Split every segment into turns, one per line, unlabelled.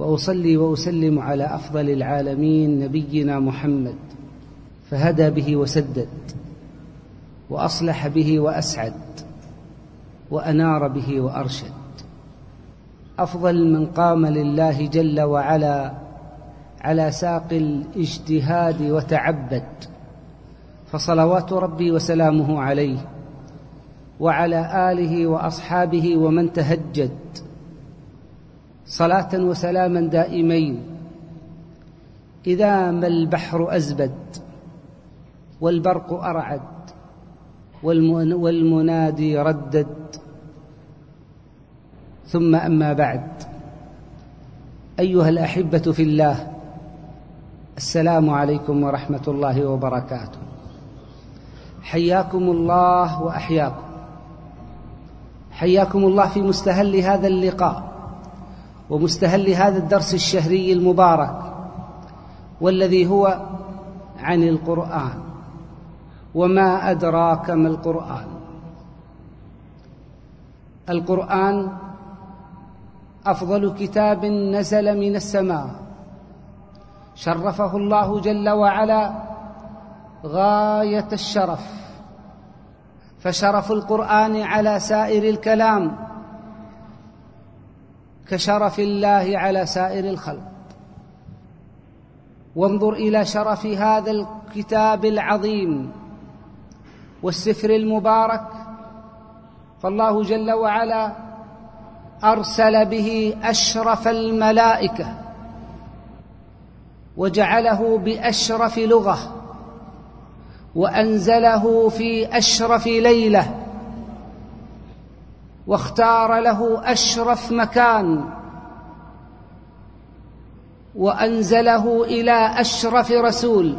وأصلي وأسلم على أفضل العالمين نبينا محمد، فهدى به وسدد، وأصلح به وأسعد، وأنار به وأرشد. أفضل من قام لله جل وعلا على ساق الاجتهاد وتعبد، فصلوات ربي وسلامه عليه وعلى آله وأصحابه ومن تهجد، صلاة وسلاما دائمين إذا ما البحر أزبد والبرق أرعد والمنادي ردد. ثم أما بعد، أيها الأحبة في الله، السلام عليكم ورحمة الله وبركاته. حياكم الله وأحياكم، حياكم الله في مستهل هذا اللقاء ومستهل هذا الدرس الشهري المبارك، والذي هو عن القرآن. وما أدراك ما القرآن؟ القرآن أفضل كتاب نزل من السماء، شرفه الله جل وعلا غاية الشرف، فشرف القرآن على سائر الكلام كشرف الله على سائر الخلق. وانظر إلى شرف هذا الكتاب العظيم والسفر المبارك، فالله جل وعلا أرسل به أشرف الملائكة، وجعله بأشرف لغة، وأنزله في أشرف ليلة، واختار له أشرف مكان، وأنزله إلى أشرف رسول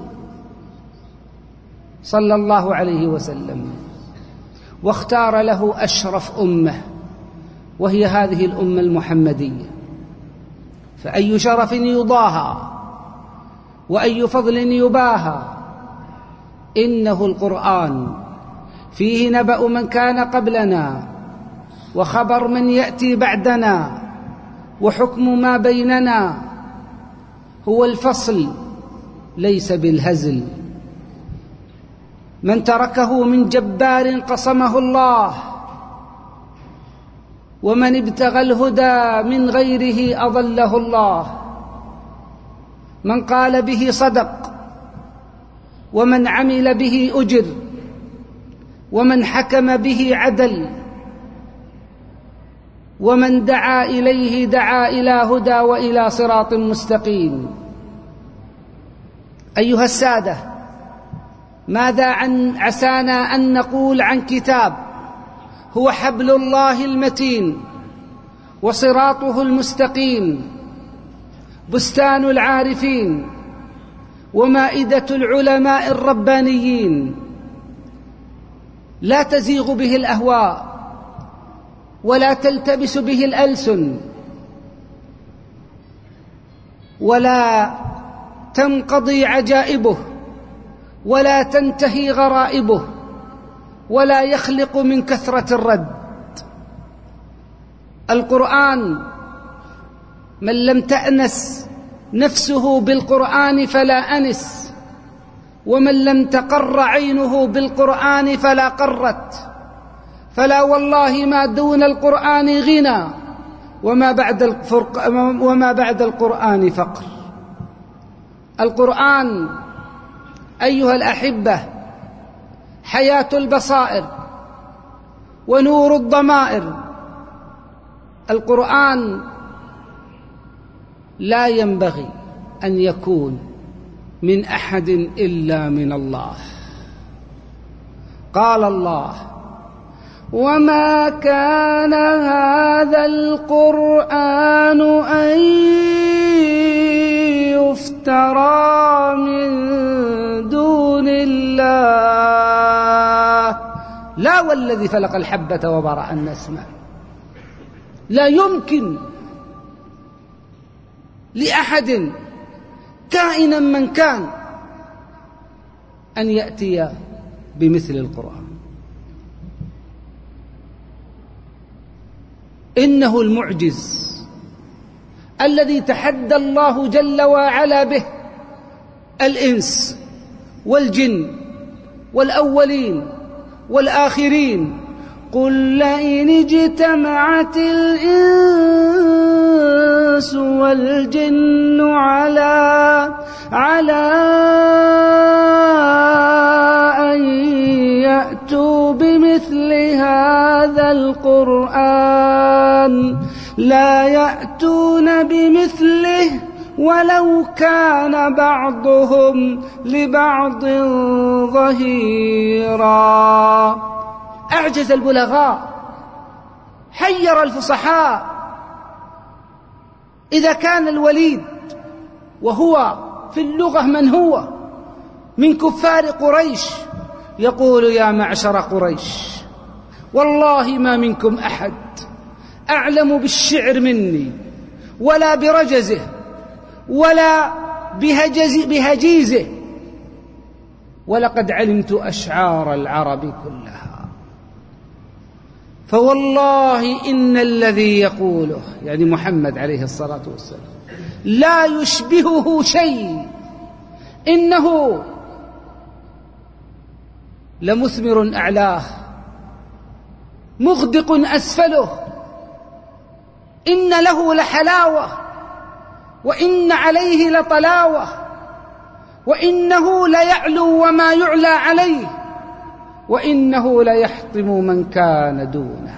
صلى الله عليه وسلم، واختار له أشرف أمة، وهي هذه الأمة المحمدية. فأي شرف يضاهى وأي فضل يباهى؟ إنه القرآن فيه نبأ من كان قبلنا، وخبر من يأتي بعدنا، وحكم ما بيننا، هو الفصل ليس بالهزل. من تركه من جبار قصمه الله، ومن ابتغى الهدى من غيره أضله الله. من قال به صدق، ومن عمل به أجر، ومن حكم به عدل، ومن دعا إليه دعا إلى هدى وإلى صراط مستقيم. أيها السادة، ماذا عسانا أن نقول عن كتاب هو حبل الله المتين وصراطه المستقيم، بستان العارفين ومائدة العلماء الربانيين، لا تزيغ به الأهواء ولا تلتبس به الألسن، ولا تنقضي عجائبه ولا تنتهي غرائبه، ولا يخلق من كثرة الرد. القرآن من لم تأنس نفسه بالقرآن فلا أنس، ومن لم تقر عينه بالقرآن فلا قرت. فلا والله ما دون القرآن غنى، وما بعد القرآن فقر. القرآن أيها الأحبة حياة البصائر ونور الضمائر. القرآن لا ينبغي أن يكون من أحد إلا من الله. قال الله: وما كان هذا القرآن أن يفترى من دون الله، لا والذي فلق الحبة وبرأ النسمة. لا يمكن لأحد كائنا من كان أن يأتي بمثل القرآن. إنه المعجز الذي تحدى الله جل وعلا به الإنس والجن والأولين والآخرين. قل لئن اجتمعت الإنس والجن على أن يأتوا بمثل هذا القرآن لا يأتون بمثله ولو كان بعضهم لبعض ظهيرا. أعجز البلغاء، حير الفصحاء. إذا كان الوليد وهو في اللغة من هو من كفار قريش يقول يا معشر قريش والله ما منكم أحد أعلم بالشعر مني ولا برجزه ولا بهجيزه، ولقد علمت أشعار العرب كلها، فوالله إن الذي يقوله يعني محمد عليه الصلاة والسلام لا يشبهه شيء، إنه لمثمر أعلاه مغدق أسفله، إن له لحلاوة وإن عليه لطلاوة، وإنه ليعلو وما يعلى عليه، وإنه ليحطم من كان دونه.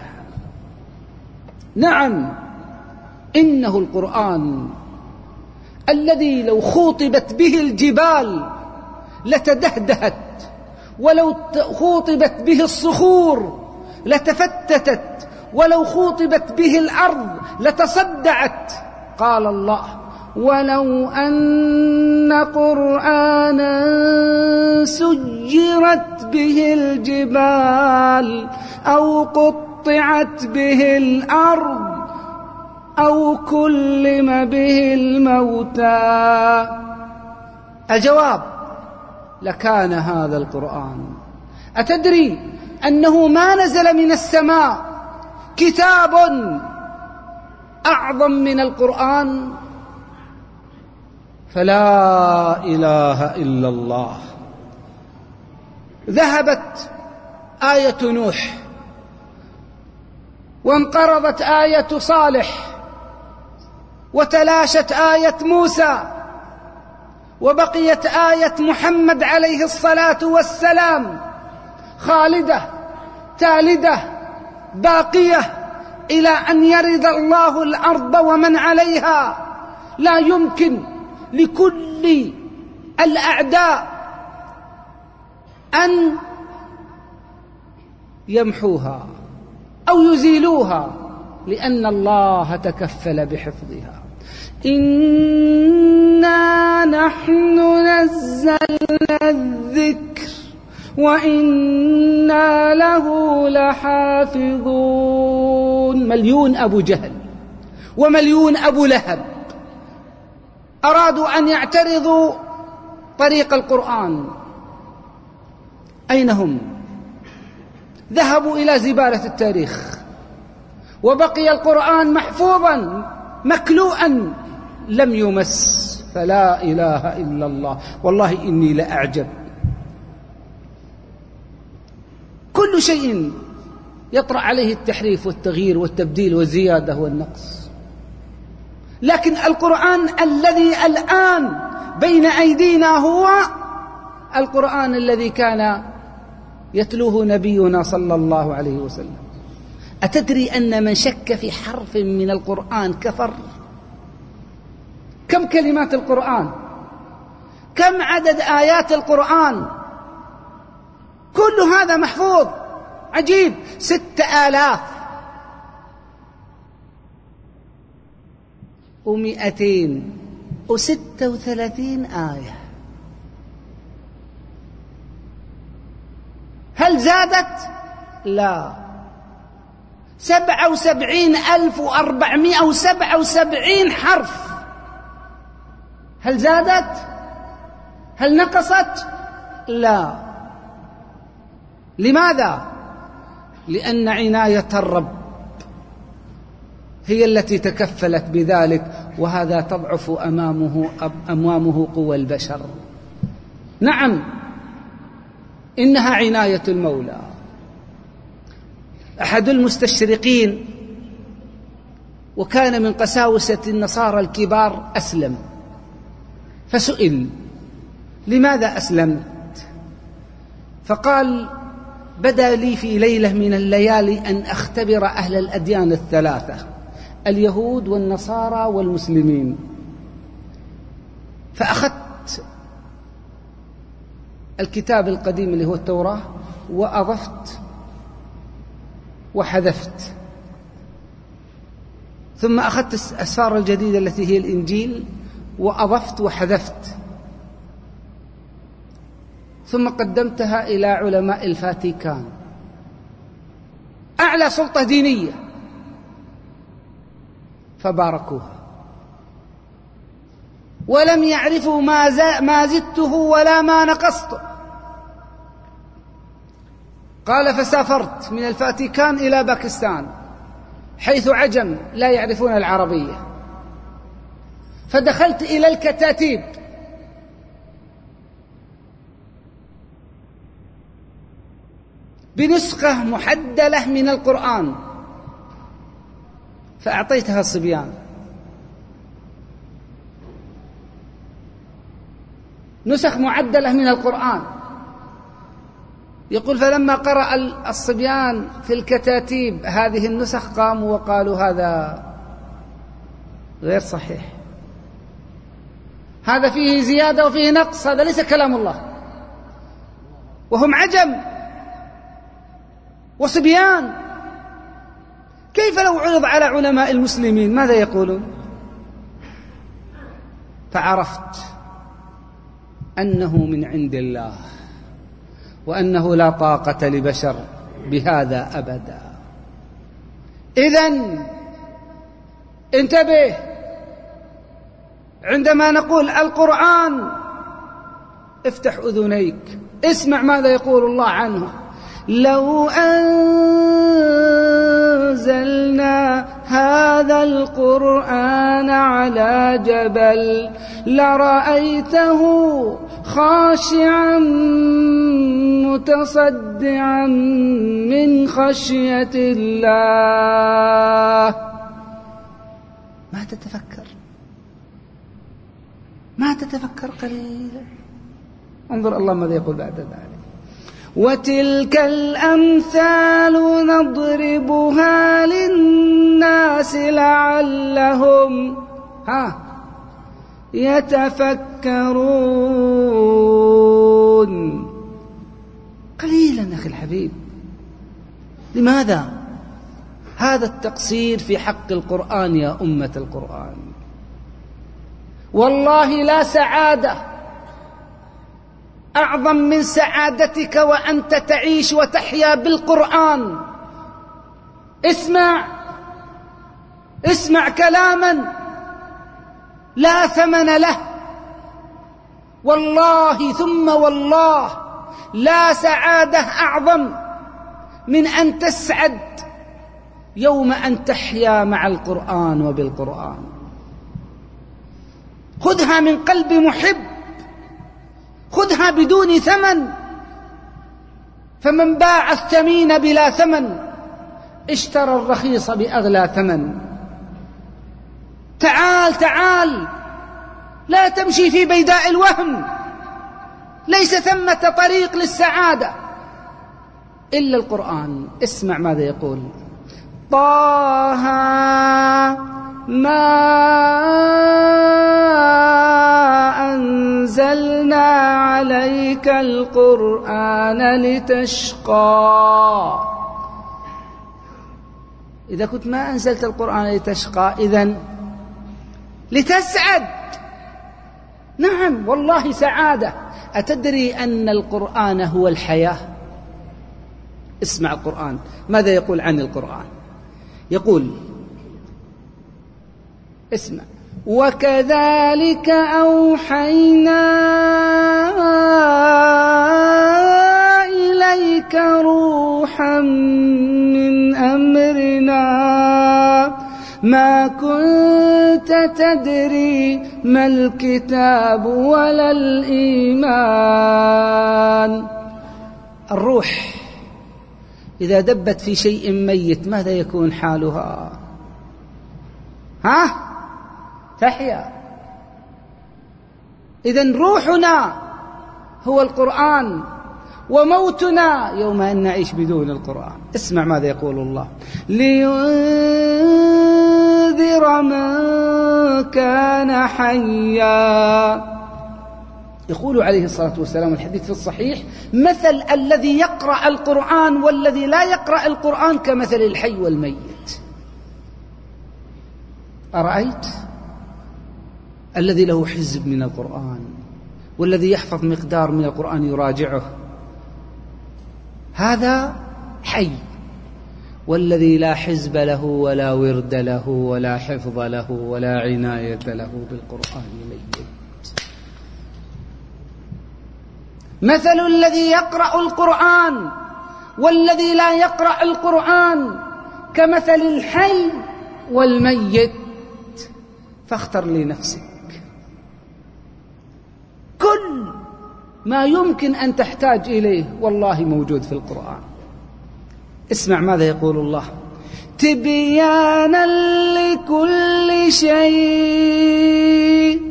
نعم، إنه القرآن الذي لو خوطبت به الجبال لتدهدهت، ولو خوطبت به الصخور لتفتتت، ولو خوطبت به الأرض لتصدعت. قال الله ولو أن قرآنا سجرت به الجبال أو قطعت به الأرض أو كلم به الموتى. الجواب لكان هذا القرآن. أتدري أنه ما نزل من السماء كتاب أعظم من القرآن؟ فلا إله إلا الله. ذهبت آية نوح وانقرضت آية صالح وتلاشت آية موسى وبقيت آية محمد عليه الصلاة والسلام خالدة تالدة باقية إلى أن يرث الله الأرض ومن عليها. لا يمكن لكل الأعداء أن يمحوها أو يزيلوها، لأن الله تكفل بحفظها. إنا نحن نزلنا الذكر وإنا له لحافظون. مليون أبو جهل ومليون أبو لهب أرادوا أن يعترضوا طريق القرآن. أين هم؟ ذهبوا إلى زبالة التاريخ، وبقي القرآن محفوظا مكلوءا لم يمس. فلا إله إلا الله. والله إني لأعجب، كل شيء يطرأ عليه التحريف والتغيير والتبديل والزيادة والنقص، لكن القرآن الذي الآن بين أيدينا هو القرآن الذي كان يتلوه نبينا صلى الله عليه وسلم. أتدري أن من شك في حرف من القرآن كفر؟ كم كلمات القرآن؟ كم عدد آيات القرآن؟ كل هذا محفوظ. عجيب، 6236 آية. هل زادت؟ لا. 77,477 حرف. هل زادت؟ هل نقصت؟ لا. لماذا؟ لأن عناية الرب هي التي تكفلت بذلك، وهذا تضعف أمامه قوى البشر. نعم، إنها عناية المولى. أحد المستشرقين وكان من قساوسة النصارى الكبار أسلم، فسئل: لماذا أسلمت؟ فقال: بدا لي في ليلة من الليالي أن أختبر أهل الأديان الثلاثة، اليهود والنصارى والمسلمين، فأخذت الكتاب القديم اللي هو التوراة وأضفت وحذفت، ثم أخذت الأسفار الجديدة التي هي الإنجيل وأضفت وحذفت، ثم قدمتها إلى علماء الفاتيكان، أعلى سلطة دينية، فباركوها ولم يعرفوا ما زدته ولا ما نقصته. قال: فسافرت من الفاتيكان إلى باكستان حيث عجم لا يعرفون العربية، فدخلت إلى الكتاتيب بنسخة محدلة من القرآن فأعطيتها الصبيان، نسخ معدلة من القرآن. يقول: فلما قرأ الصبيان في الكتاتيب هذه النسخ قاموا وقالوا: هذا غير صحيح، هذا فيه زيادة وفيه نقص، هذا ليس كلام الله. وهم عجم وصبيان، كيف لو عرض على علماء المسلمين ماذا يقولون؟ فعرفت أنه من عند الله، وأنه لا طاقة لبشر بهذا أبدا. إذن انتبه عندما نقول القرآن، افتح أذنيك، اسمع ماذا يقول الله عنه: لو أنزلنا هذا القرآن على جبل لرأيته خاشعا متصدعا من خشية الله. ما تتفكر قليلا؟ انظر الله ماذا يقول بعد ذلك: وتلك الأمثال نضربها للناس لعلهم يتفكرون. قليلا أخي الحبيب. لماذا هذا التقصير في حق القرآن يا أمة القرآن؟ والله لا سعادة أعظم من سعادتك وأنت تعيش وتحيا بالقرآن. اسمع كلاما لا ثمن له، والله ثم والله لا سعادة أعظم من أن تسعد يوم أن تحيا مع القرآن وبالقرآن. خذها من قلب محب، خذها بدون ثمن، فمن باع الثمين بلا ثمن اشترى الرخيص بأغلى ثمن. تعال لا تمشي في بيداء الوهم، ليس ثمة طريق للسعادة إلا القرآن. اسمع ماذا يقول: طه ما أنزلنا عليك القرآن لتشقى. إذا كنت ما أنزلت القرآن لتشقى، إذن لتسعد. نعم والله سعادة. أتدري أن القرآن هو الحياة؟ اسمع القرآن ماذا يقول عن القرآن. يقول: اسمع: وكذلك أوحينا إليك روحا من أمرنا ما كنت تدري ما الكتاب ولا الإيمان. الروح إذا دبت في شيء ميت ماذا يكون حالها؟ تحيا. إذن روحنا هو القرآن، وموتنا يوم أن نعيش بدون القرآن. اسمع ماذا يقول الله: لينذر من كان حيا. يقول عليه الصلاة والسلام الحديث في الصحيح: مثل الذي يقرأ القرآن والذي لا يقرأ القرآن كمثل الحي والميت. أرأيت الذي له حزب من القرآن والذي يحفظ مقدار من القرآن يراجعه، هذا حي، والذي لا حزب له ولا ورد له ولا حفظ له ولا عناية له بالقرآن ميت. مثل الذي يقرأ القرآن والذي لا يقرأ القرآن كمثل الحي والميت، فاختر لنفسك. كل ما يمكن أن تحتاج إليه والله موجود في القرآن. اسمع ماذا يقول الله: تبيانا لكل شيء.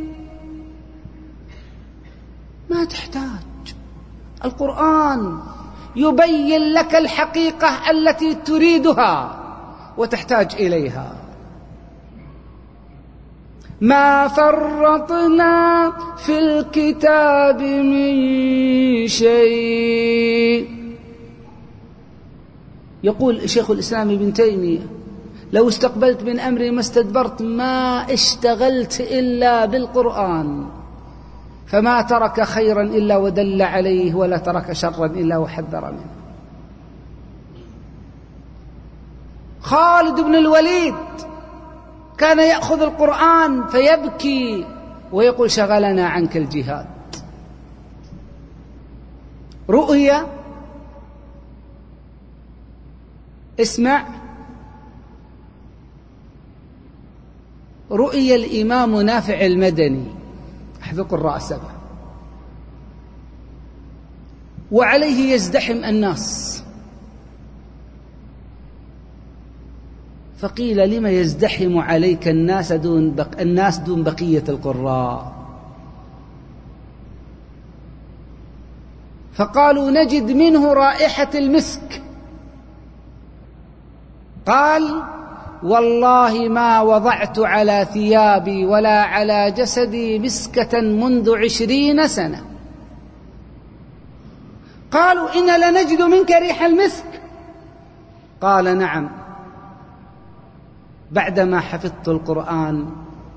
ما تحتاج، القرآن يبين لك الحقيقة التي تريدها وتحتاج إليها. ما فرطنا في الكتاب من شيء. يقول شيخ الإسلام ابن تيمية: لو استقبلت من أمري ما استدبرت، ما اشتغلت إلا بالقرآن، فما ترك خيرا إلا ودل عليه، ولا ترك شرا إلا وحذر منه. خالد بن الوليد كان يأخذ القرآن فيبكي ويقول: شغلنا عنك الجهاد. رؤيا، اسمع، رؤيا الإمام نافع المدني أحد القراء السبعة، وعليه يزدحم الناس، فقيل: لما يزدحم عليك الناس دون بقية القراء؟ فقالوا: نجد منه رائحة المسك. قال: والله ما وضعت على ثيابي ولا على جسدي مسكة منذ 20 سنة. قالوا: إن لنجد منك ريح المسك. قال: نعم، بعدما حفظت القرآن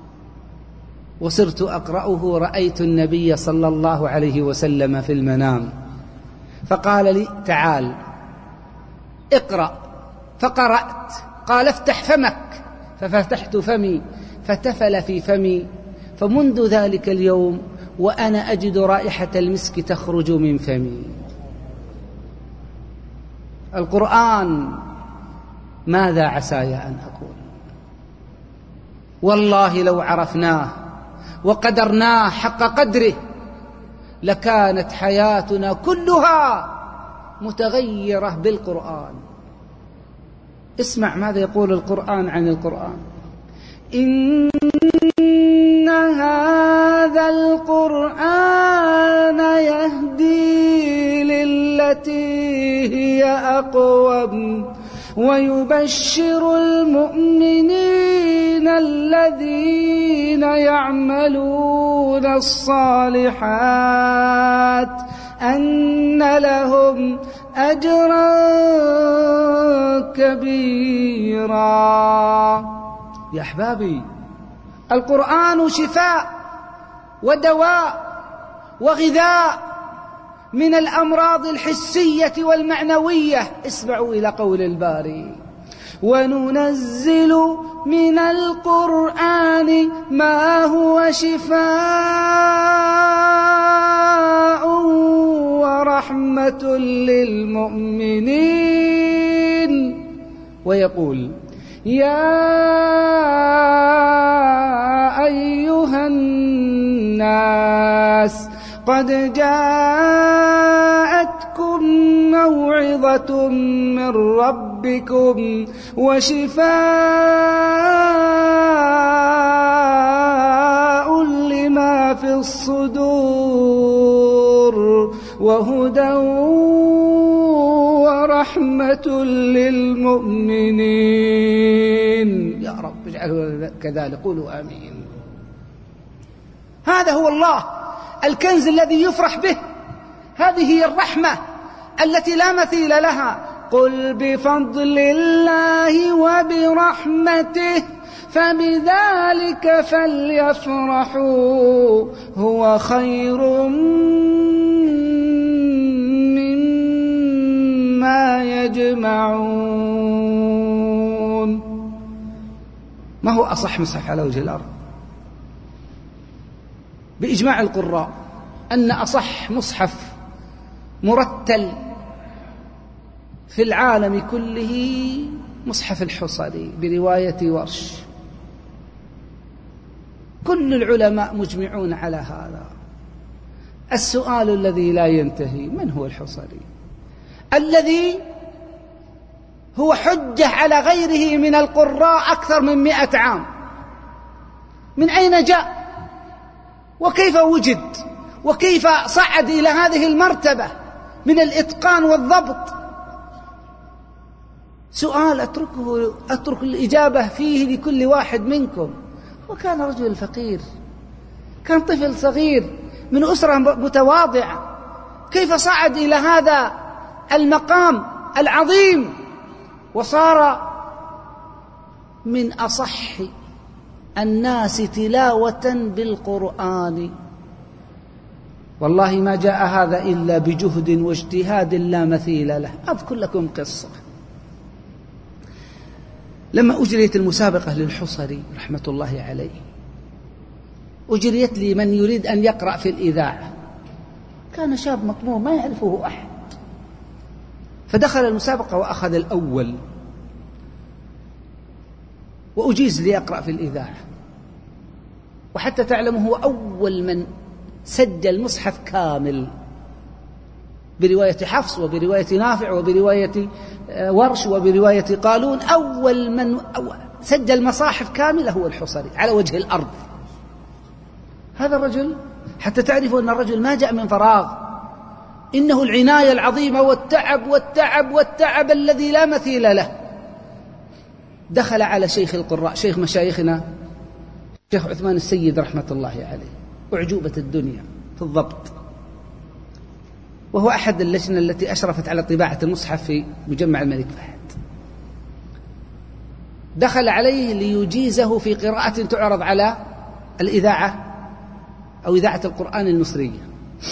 وصرت أقرأه رأيت النبي صلى الله عليه وسلم في المنام، فقال لي: تعال اقرأ. فقرأت. قال: افتح فمك. ففتحت فمي فتفل في فمي، فمنذ ذلك اليوم وأنا أجد رائحة المسك تخرج من فمي. القرآن ماذا عساي أن أقول؟ والله لو عرفناه وقدرناه حق قدره لكانت حياتنا كلها متغيرة بالقرآن. اسمع ماذا يقول القرآن عن القرآن: إن هذا القرآن يهدي للتي هي أقوم ويبشر المؤمنين الذين يعملون الصالحات أن لهم أجرا كبيرا. يا أحبابي، القرآن شفاء ودواء وغذاء من الأمراض الحسية والمعنوية. اسمعوا إلى قول الباري: وننزل من القرآن ما هو شفاء ورحمة للمؤمنين. ويقول: يا أيها الناس قد جاءتكم موعظة من ربكم وشفاء لما في الصدور وهدى ورحمة للمؤمنين. يا رب اجعله كذلك، قولوا آمين. هذا هو الله الكنز الذي يفرح به، هذه هي الرحمة التي لا مثيل لها. قل بفضل الله وبرحمته فبذلك فليفرحوا هو خير مما يجمعون. ما هو أصح مصحف على وجه الأرض؟ بإجماع القراء أن أصح مصحف مرتل في العالم كله مصحف الحصري برواية ورش. كل العلماء مجمعون على هذا. السؤال الذي لا ينتهي: من هو الحصري الذي هو حجة على غيره من القراء أكثر من 100 عام؟ من أين جاء وكيف وجد وكيف صعد إلى هذه المرتبة من الإتقان والضبط؟ سؤال أترك الإجابة فيه لكل واحد منكم. وكان رجل فقير، كان طفل صغير من أسرة متواضعة، كيف صعد إلى هذا المقام العظيم وصار من أصح الناس تلاوة بالقرآن. والله ما جاء هذا إلا بجهد واجتهاد لا مثيل له. أذكر لكم قصة. لما أجريت المسابقة للحصري رحمة الله عليه، أجريت لي من يريد أن يقرأ في الإذاعة. كان شاب مطموع ما يعرفه أحد، فدخل المسابقة وأخذ الأول، وأجيز لي أقرأ في الإذاعة. وحتى تعلموا هو أول من سجل مصحف كامل برواية حفص وبرواية نافع وبرواية ورش وبرواية قالون. أول من سجل مصاحف كاملة هو الحصري على وجه الأرض. هذا الرجل حتى تعرفوا أن الرجل ما جاء من فراغ، إنه العناية العظيمة والتعب والتعب والتعب الذي لا مثيل له. دخل على شيخ القراء، شيخ مشايخنا شيخ عثمان السيد رحمة الله عليه، أعجوبة الدنيا في الضبط، وهو أحد اللجنة التي أشرفت على طباعة المصحف في مجمع الملك فهد. دخل عليه ليجيزه في قراءة تعرض على الإذاعة أو إذاعة القرآن المصرية.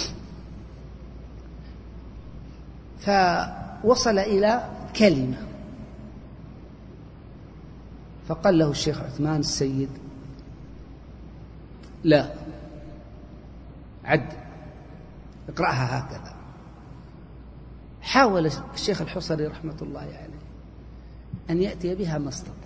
فوصل إلى كلمة، فقال له الشيخ عثمان السيد: لا، عد، اقرأها هكذا. حاول الشيخ الحصري رحمة الله عليه أن يأتي بها ما استطاع،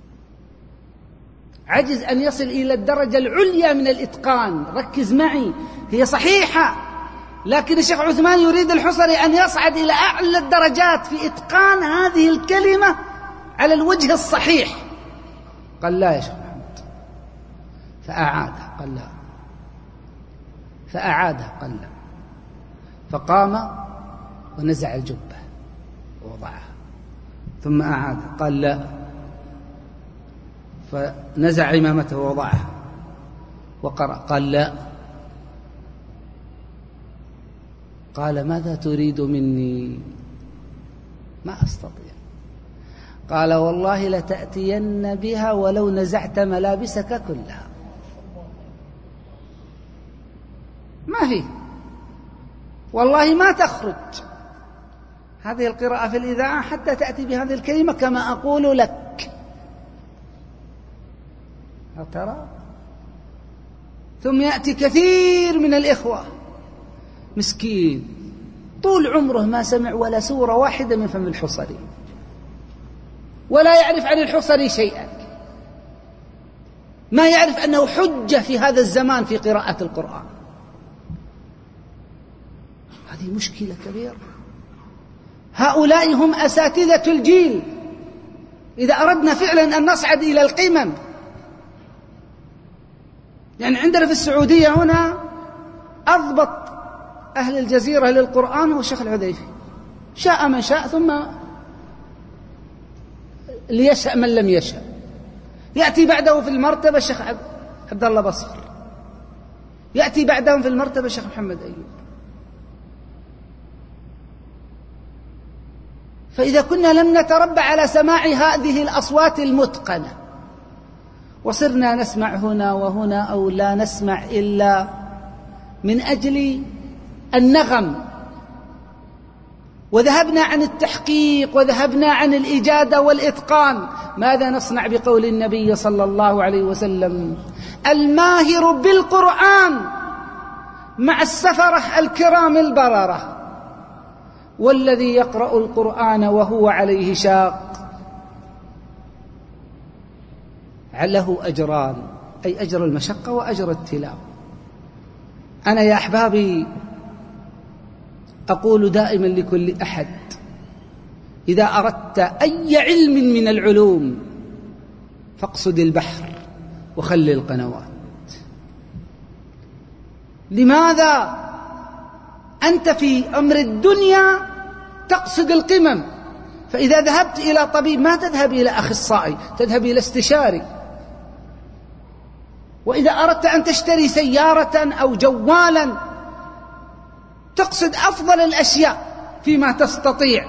عجز أن يصل إلى الدرجة العليا من الإتقان. ركز معي، هي صحيحة، لكن الشيخ عثمان يريد الحصري أن يصعد إلى أعلى الدرجات في إتقان هذه الكلمة على الوجه الصحيح. قال: لا يا شيخ محمد. فأعادها، قال: لا. فأعادها، قال: لا. فقام ونزع الجبة ووضعها، ثم أعادها، قال: لا. فنزع عمامته ووضعها وقرأ، قال: لا. قال: ماذا تريد مني؟ ما أستطيع. قال: والله لتأتين بها ولو نزعت ملابسك كلها. ما في، والله ما تخرج هذه القراءة في الإذاعة حتى تأتي بهذه الكلمة كما أقول لك. ترى؟ ثم يأتي كثير من الإخوة مسكين طول عمره ما سمع ولا سورة واحدة من فم الحصري، ولا يعرف عن الحصري شيئا، ما يعرف أنه حجة في هذا الزمان في قراءة القرآن. هذه مشكلة كبيرة. هؤلاء هم أساتذة الجيل. إذا أردنا فعلا أن نصعد إلى القمم، يعني عندنا في السعودية هنا أضبط أهل الجزيرة للقرآن هو الشيخ العذيفي، شاء من شاء ثم ليشأ من لم يشأ. يأتي بعده في المرتبة الشيخ عبد الله بصر، يأتي بعدهم في المرتبة الشيخ محمد أيوب. فإذا كنا لم نتربى على سماع هذه الأصوات المتقنة وصرنا نسمع هنا وهنا أو لا نسمع إلا من أجل النغم، وذهبنا عن التحقيق وذهبنا عن الإجادة والإتقان، ماذا نصنع بقول النبي صلى الله عليه وسلم: الماهر بالقرآن مع السفرة الكرام البررة، والذي يقرأ القرآن وهو عليه شاق له أجران، أي أجر المشقة وأجر التلاوة. أنا يا أحبابي أقول دائما لكل أحد: إذا أردت أي علم من العلوم فاقصد البحر وخلي القنوات. لماذا؟ أنت في أمر الدنيا تقصد القمم، فإذا ذهبت إلى طبيب ما تذهب إلى أخصائي، تذهب إلى استشاري. وإذا أردت أن تشتري سيارة أو جوالا تقصد أفضل الأشياء فيما تستطيع.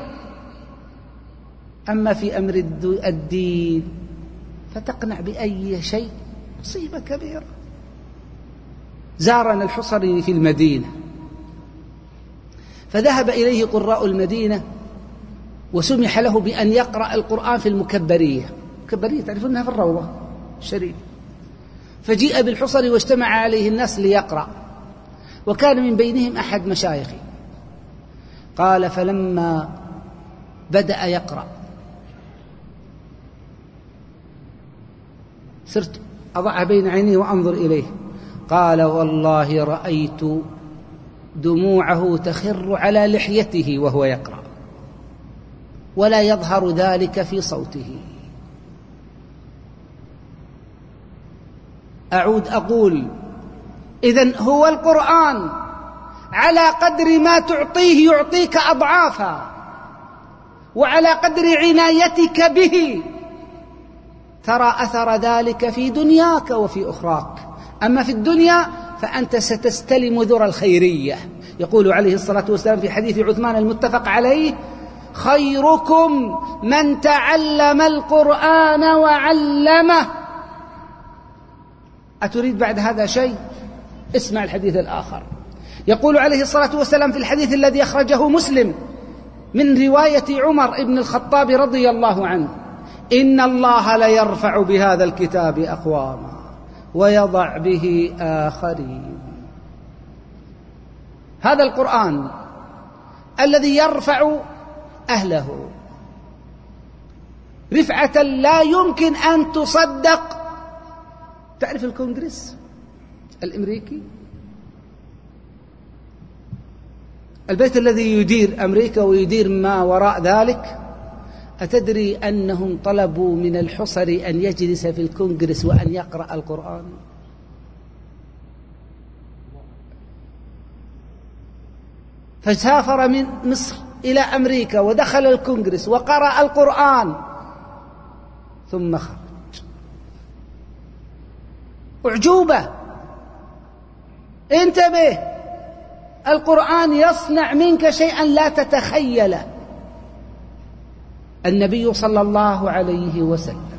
أما في أمر الدين فتقنع بأي شيء، مصيبة كبيرة. زارنا الحصري في المدينة، فذهب إليه قراء المدينة وسمح له بأن يقرأ القرآن في المكبرية. المكبرية تعرفونها في الروضة الشريف. فجيء بالحصري واجتمع عليه الناس ليقرأ، وكان من بينهم أحد مشايخي. قال: فلما بدأ يقرأ صرت أضعها بين عيني وأنظر إليه. قال: والله رأيت دموعه تخر على لحيته وهو يقرأ، ولا يظهر ذلك في صوته. أعود أقول: إذن هو القرآن على قدر ما تعطيه يعطيك أضعافا، وعلى قدر عنايتك به ترى أثر ذلك في دنياك وفي أخراك. أما في الدنيا فأنت ستستلم ذرى الخيرية. يقول عليه الصلاة والسلام في حديث عثمان المتفق عليه: خيركم من تعلم القرآن وعلمه. أتريد بعد هذا شيء؟ اسمع الحديث الآخر. يقول عليه الصلاة والسلام في الحديث الذي أخرجه مسلم من رواية عمر بن الخطاب رضي الله عنه: إن الله ليرفع بهذا الكتاب أقواما ويضع به آخرين. هذا القرآن الذي يرفع أهله رفعة لا يمكن أن تصدق. تعرف الكونغرس الأمريكي، البيت الذي يدير أمريكا ويدير ما وراء ذلك؟ أتدري أنهم طلبوا من الحصري أن يجلس في الكونغرس وأن يقرأ القرآن؟ فسافر من مصر إلى أمريكا ودخل الكونغرس وقرأ القرآن ثم خرج. أعجوبة. انتبه، القرآن يصنع منك شيئا لا تتخيله. النبي صلى الله عليه وسلم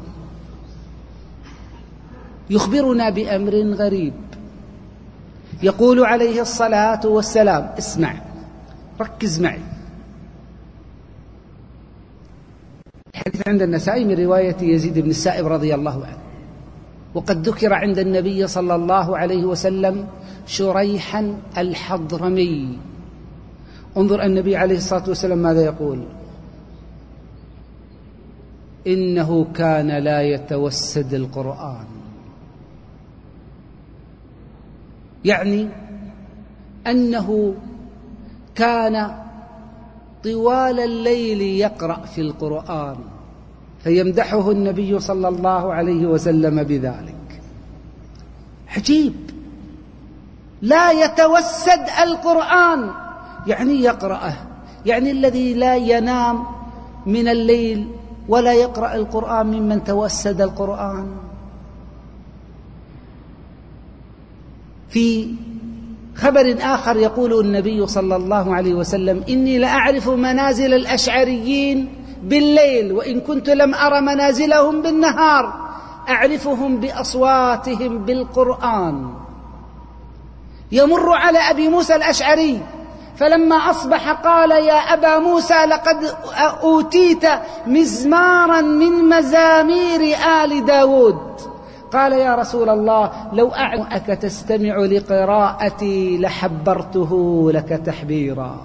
يخبرنا بأمر غريب. يقول عليه الصلاة والسلام، اسمع ركز معي، الحديث عند النسائي من رواية يزيد بن السائب رضي الله عنه: وقد ذكر عند النبي صلى الله عليه وسلم شريحا الحضرمي. انظر النبي عليه الصلاة والسلام ماذا يقول: إنه كان لا يتوسد القرآن، يعني أنه كان طوال الليل يقرأ في القرآن، فيمدحه النبي صلى الله عليه وسلم بذلك. عجيب، لا يتوسد القرآن يعني يقرأه، يعني الذي لا ينام من الليل ولا يقرأ القرآن ممن توسد القرآن. في خبر آخر يقول النبي صلى الله عليه وسلم: إني لأعرف منازل الأشعريين بالليل، وإن كنت لم أر منازلهم بالنهار، أعرفهم بأصواتهم بالقرآن. يمر على أبي موسى الأشعري، فلما أصبح قال: يا أبا موسى، لقد أوتيت مزمارا من مزامير آل داود. قال: يا رسول الله، لو أعلم أنك تستمع لقراءتي لحبرته لك تحبيرا.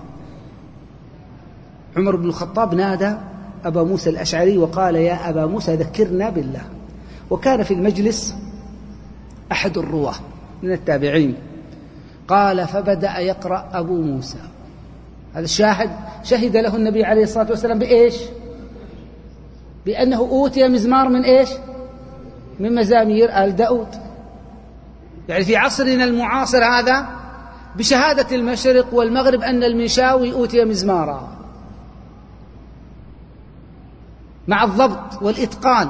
عمر بن الخطاب نادى أبا موسى الأشعري وقال: يا أبا موسى، ذكرنا بالله. وكان في المجلس أحد الرواه من التابعين، قال: فبدأ يقرأ أبو موسى. هذا الشاهد شهد له النبي عليه الصلاة والسلام بإيش؟ بأنه أوتي مزمار من إيش؟ من مزامير آل داود. يعني في عصرنا المعاصر هذا بشهادة المشرق والمغرب أن المنشاوي أوتي مزمارا مع الضبط والإتقان.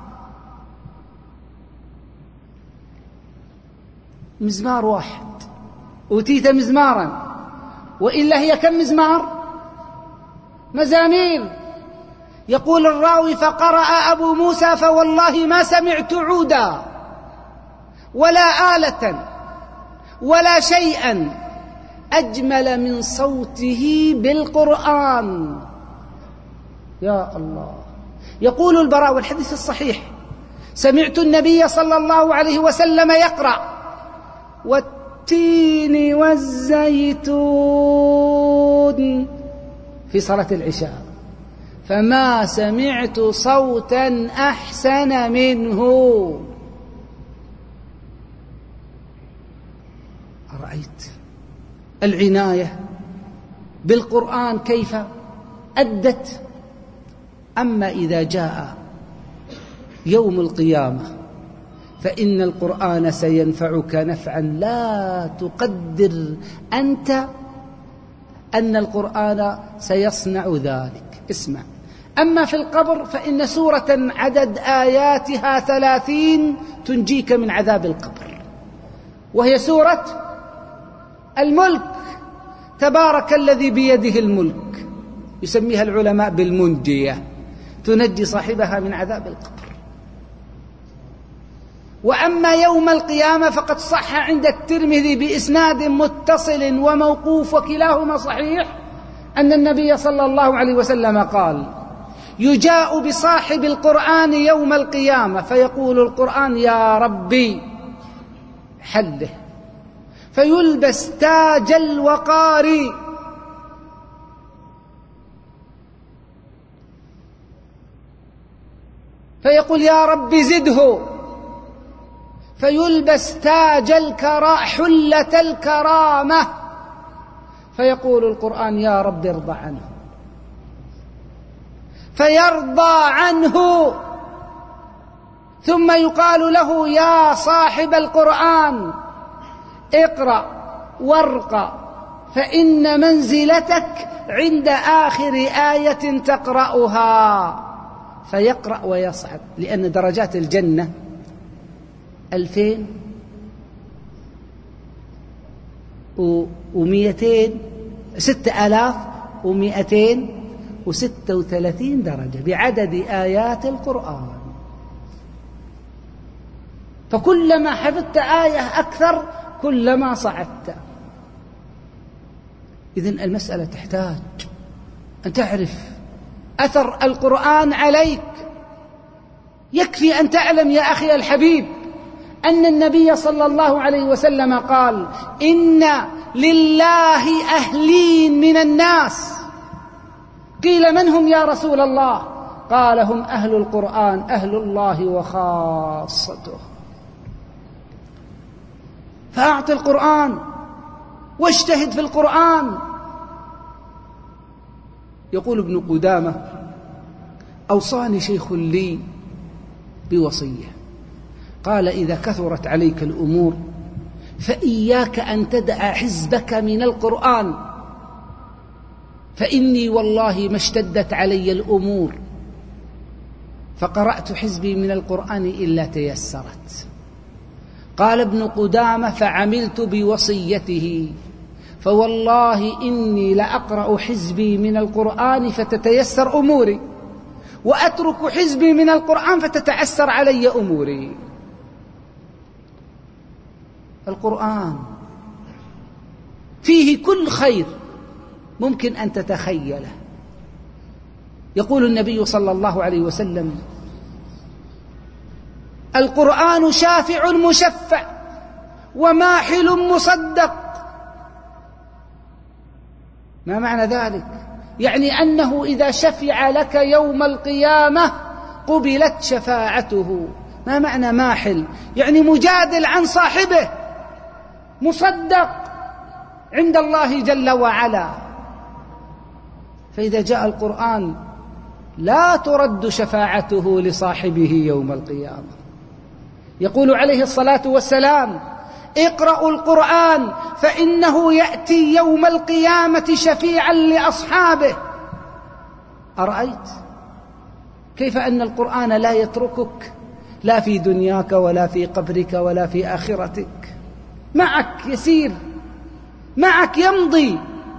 مزمار واحد، أوتيت مزمارا، وإلا هي كم مزمار؟ مزامير. يقول الراوي: فقرأ أبو موسى فوالله ما سمعت عودا ولا آلة ولا شيئا أجمل من صوته بالقرآن. يا الله. يقول البراء، والحديث الصحيح: سمعت النبي صلى الله عليه وسلم يقرأ: والتين والزيتون في صلاة العشاء، فما سمعت صوتا أحسن منه. أرأيت العناية بالقرآن كيف أدت؟ أما إذا جاء يوم القيامة فإن القرآن سينفعك نفعا لا تقدر أنت أن القرآن سيصنع ذلك. اسمع: أما في القبر فإن سورة عدد آياتها 30 تنجيك من عذاب القبر، وهي سورة الملك. تبارك الذي بيده الملك، يسميها العلماء بالمنجية، تنجي صاحبها من عذاب القبر. وأما يوم القيامة فقد صح عند الترمذي بإسناد متصل وموقوف وكلاهما صحيح أن النبي صلى الله عليه وسلم قال: يجاء بصاحب القرآن يوم القيامة فيقول القرآن: يا ربي حله، فيلبس تاج الوقار، فيقول: يا رب زده، فيلبس تاج حلة الكرامة، فيقول القرآن: يا رب ارضى عنه، فيرضى عنه، ثم يقال له: يا صاحب القرآن اقرأ وارقى، فإن منزلتك عند آخر آية تقرأها. فيقرأ ويصعد، لأن درجات الجنة 6236 درجة بعدد آيات القرآن. فكلما حفظت آية أكثر كلما صعدت. إذن المسألة تحتاج أن تعرف أثر القرآن عليك. يكفي أن تعلم يا أخي الحبيب أن النبي صلى الله عليه وسلم قال: إن لله أهلين من الناس. قيل: من هم يا رسول الله؟ قال هم أهل القرآن أهل الله وخاصته. فأعط القرآن واجتهد في القرآن. يقول ابن قدامة: أوصاني شيخ لي بوصية، قال: إذا كثرت عليك الأمور فإياك أن تدع حزبك من القرآن، فإني والله ما اشتدت علي الأمور فقرأت حزبي من القرآن إلا تيسرت. قال ابن قدامة: فعملت بوصيته، فوالله إني لأقرأ حزبي من القرآن فتتيسر أموري، وأترك حزبي من القرآن فتتعسر علي أموري. القرآن فيه كل خير ممكن أن تتخيله. يقول النبي صلى الله عليه وسلم: القرآن شافع مشفع وماحل مصدق. ما معنى ذلك؟ يعني أنه إذا شفع لك يوم القيامة قبلت شفاعته. ما معنى ماحل؟ يعني مجادل عن صاحبه، مصدق عند الله جل وعلا. فإذا جاء القرآن لا ترد شفاعته لصاحبه يوم القيامة. يقول عليه الصلاة والسلام: اقرأوا القرآن فإنه يأتي يوم القيامة شفيعا لأصحابه. أرأيت كيف أن القرآن لا يتركك لا في دنياك ولا في قبرك ولا في آخرتك، معك يسير، معك يمضي.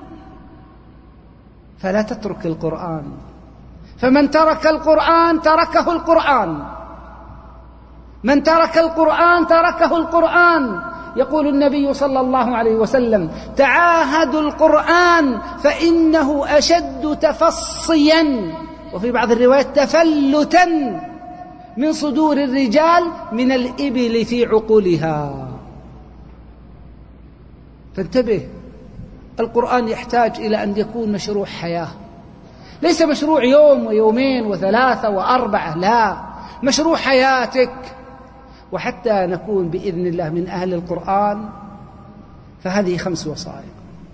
فلا تترك القرآن، فمن ترك القرآن تركه القرآن، من ترك القرآن تركه القرآن. يقول النبي صلى الله عليه وسلم: تعاهدوا القرآن فإنه أشد تفصيا، وفي بعض الروايات تفلتا من صدور الرجال من الإبل في عقولها. فانتبه، القرآن يحتاج إلى أن يكون مشروع حياة، ليس مشروع يوم ويومين وثلاثة وأربعة، لا، مشروع حياتك. وحتى نكون بإذن الله من أهل القرآن فهذه 5 وصايا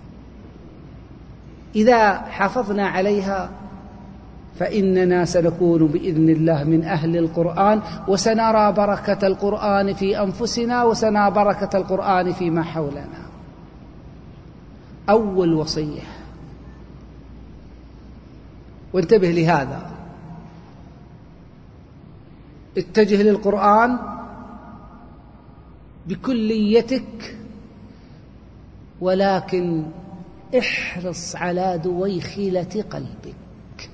إذا حافظنا عليها فإننا سنكون بإذن الله من أهل القرآن، وسنرى بركة القرآن في أنفسنا، وسنرى بركة القرآن فيما حولنا. أول وصية، وانتبه لهذا، اتجه للقرآن بكليتك، ولكن احرص على دويخلة قلبك.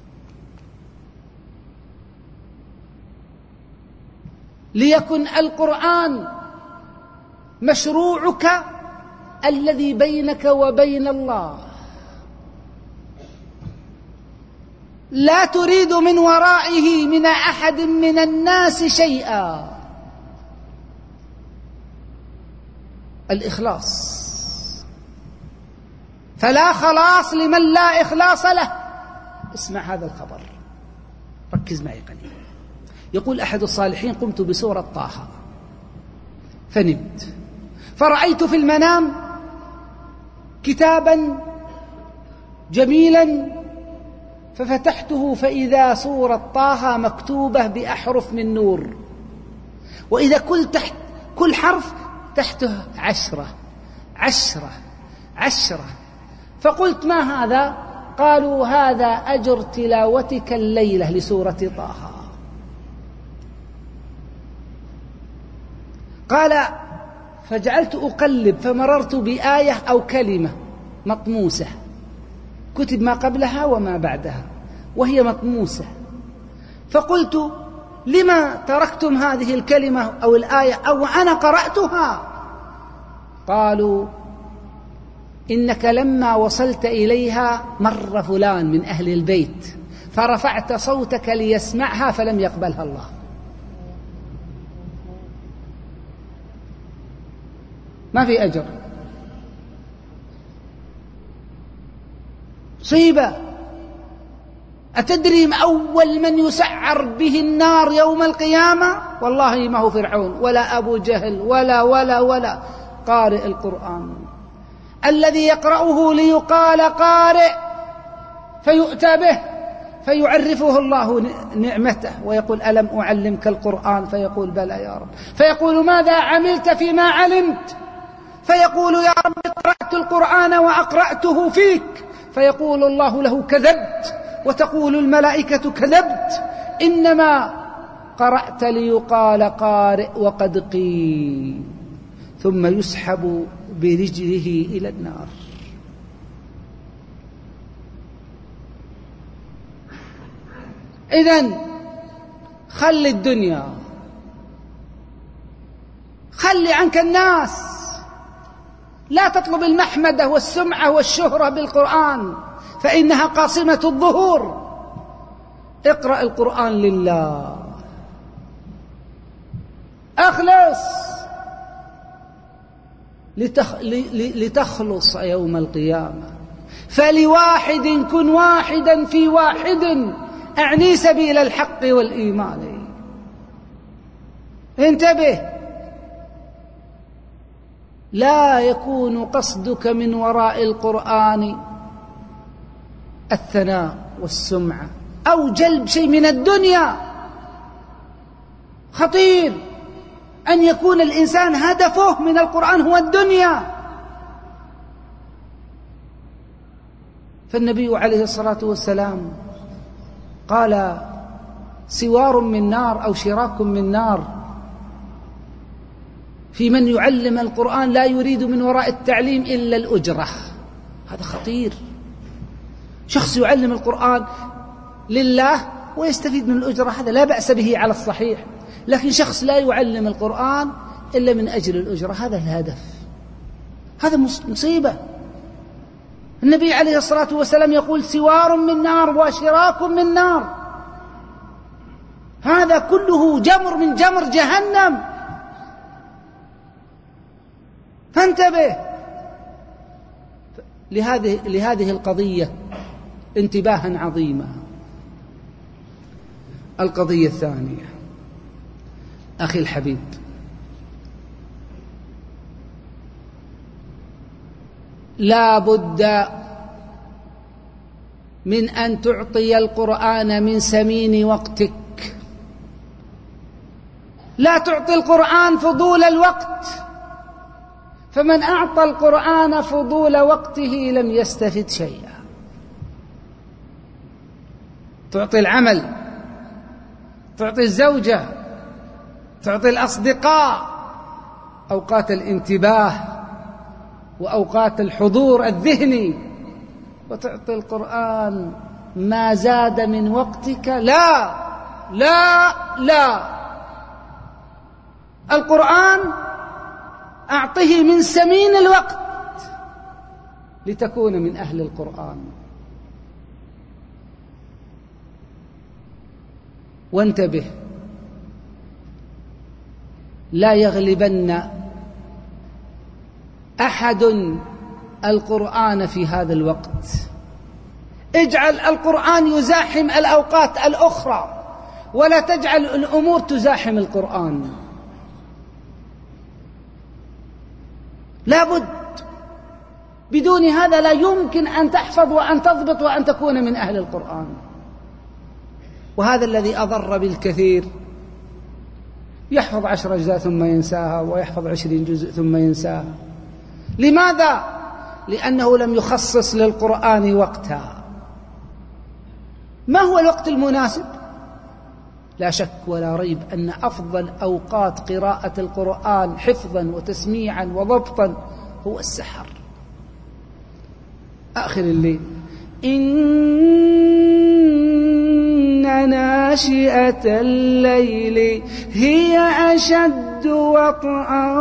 ليكن القرآن مشروعك الذي بينك وبين الله، لا تريد من ورائه من أحد من الناس شيئا. الإخلاص، فلا خلاص لمن لا إخلاص له. اسمع هذا الخبر، ركز معي قليلا. يقول أحد الصالحين: قمت بسورة طه فنمت، فرأيت في المنام كتابا جميلا ففتحته فإذا سورة طه مكتوبة بأحرف من نور، وإذا كل حرف تحته 10. فقلت: ما هذا؟ قالوا: هذا أجر تلاوتك الليلة لسورة طه. قال: فجعلت أقلب فمررت بآية أو كلمة مطموسة، كتب ما قبلها وما بعدها وهي مطموسة، فقلت: لما تركتم هذه الكلمة أو الآية أو أنا قرأتها؟ قالوا: إنك لما وصلت إليها مر فلان من أهل البيت فرفعت صوتك ليسمعها فلم يقبلها الله. ما في أجر، مصيبة. أتدري أول من يسعر به النار يوم القيامة؟ والله ما هو فرعون ولا أبو جهل ولا قارئ القرآن، الذي يقرأه ليقال قارئ فيؤتى به فيعرفه الله نعمته ويقول ألم أعلمك القرآن؟ فيقول بلى يا رب. فيقول ماذا عملت فيما علمت؟ فيقول يا رب قرأت القرآن وأقرأته فيك. فيقول الله له كذبت، وتقول الملائكة كذبت، إنما قرأت ليقال قارئ وقد قيل. ثم يسحب برجله إلى النار. إذن خل الدنيا، خلي عنك الناس، لا تطلب المحمدة والسمعة والشهرة بالقرآن فإنها قاصمة الظهور. اقرأ القرآن لله، أخلص لتخلص يوم القيامة. فلواحد كن واحدا في واحد، أعني سبيل الحق والإيمان. انتبه، لا يكون قصدك من وراء القرآن الثناء والسمعة أو جلب شيء من الدنيا. خطير أن يكون الإنسان هدفه من القرآن هو الدنيا. فالنبي عليه الصلاة والسلام قال سوار من نار أو شراك من نار في من يعلم القرآن لا يريد من وراء التعليم إلا الأجرة. هذا خطير. شخص يعلم القرآن لله ويستفيد من الأجرة، هذا لا بأس به على الصحيح. لكن شخص لا يعلم القرآن إلا من أجل الأجرة، هذا الهدف، هذا مصيبة. النبي عليه الصلاة والسلام يقول سوار من نار وشراك من نار، هذا كله جمر من جمر جهنم. فانتبه لهذه القضية انتباها عظيما. القضية الثانية أخي الحبيب، لا بد من أن تعطي القرآن من ثمين وقتك. لا تعطي القرآن فضول الوقت، فمن أعطى القرآن فضول وقته لم يستفد شيئا. تعطي العمل، تعطي الزوجة، تعطي الأصدقاء أوقات الانتباه وأوقات الحضور الذهني، وتعطي القرآن ما زاد من وقتك. لا لا لا، القرآن أعطه من ثمين الوقت لتكون من أهل القرآن. وانتبه، لا يغلبن أحد القرآن في هذا الوقت. اجعل القرآن يزاحم الأوقات الأخرى، ولا تجعل الأمور تزاحم القرآن. لا بد، بدون هذا لا يمكن أن تحفظ وأن تضبط وأن تكون من أهل القرآن. وهذا الذي أضر بالكثير، يحفظ 10 أجزاء ثم ينساها، ويحفظ 20 جزء ثم ينساها. لماذا؟ لأنه لم يخصص للقرآن وقتا. ما هو الوقت المناسب؟ لا شك ولا ريب أن أفضل أوقات قراءة القرآن حفظا وتسميعا وضبطا هو السحر، آخر الليل. إن ناشئة الليل هي أشد وطئا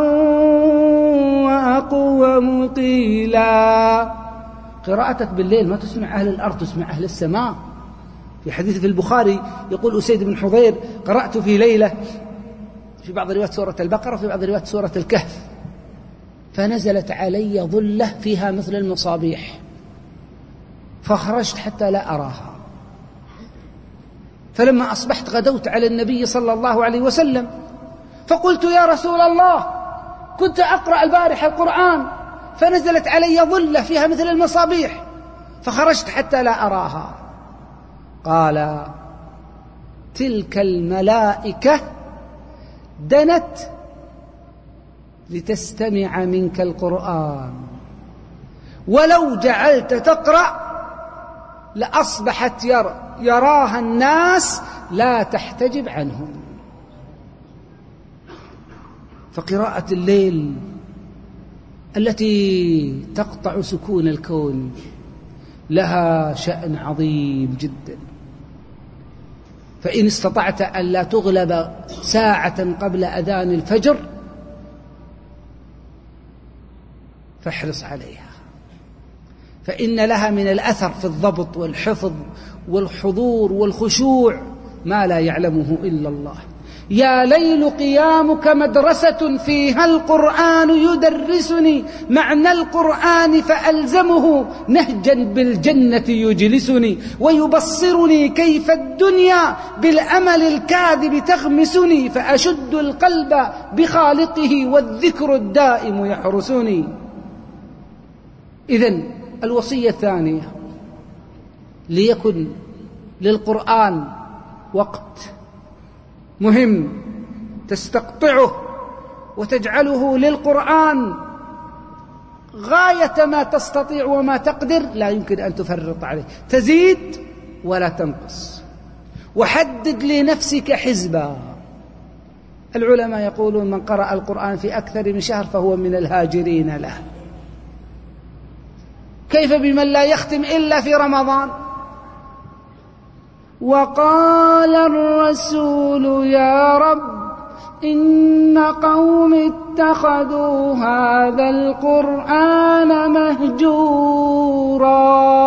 وأقوم قيلا. قراءتك بالليل ما تسمع أهل الأرض، تسمع أهل السماء. في حديث في البخاري يقول أسيد بن حضير قرأت في ليلة في بعض روايات سورة البقرة وفي بعض روايات سورة الكهف، فنزلت علي ظلة فيها مثل المصابيح، فخرجت حتى لا أراها، فلما أصبحت غدوت على النبي صلى الله عليه وسلم فقلت: يا رسول الله، كنت أقرأ البارحة القرآن فنزلت علي ظلة فيها مثل المصابيح فخرجت حتى لا أراها. قال: تلك الملائكة دنت لتستمع منك القرآن، ولو جعلت تقرأ لأصبحت يراها الناس لا تحتجب عنهم. فقراءة الليل التي تقطع سكون الكون لها شأن عظيم جدا، فإن استطعت أن لا تغلب ساعة قبل أذان الفجر فاحرص عليها، فإن لها من الأثر في الضبط والحفظ والحضور والخشوع ما لا يعلمه إلا الله. يا ليل قيامك مدرسة فيها القرآن يدرسني معنى القرآن فألزمه نهجا بالجنة يجلسني ويبصرني كيف الدنيا بالأمل الكاذب تغمسني فأشد القلب بخالقه والذكر الدائم يحرسني. إذن الوصية الثانية: ليكن للقرآن وقت مهم تستقطعه وتجعله للقرآن غاية ما تستطيع وما تقدر، لا يمكن أن تفرط عليه، تزيد ولا تنقص. وحدد لنفسك حزبا. العلماء يقولون: من قرأ القرآن في أكثر من شهر فهو من الهاجرين له. كيف بمن لا يختم إلا في رمضان؟ وقال الرسول: يا رب إن قوم اتخذوا هذا القرآن مهجورا.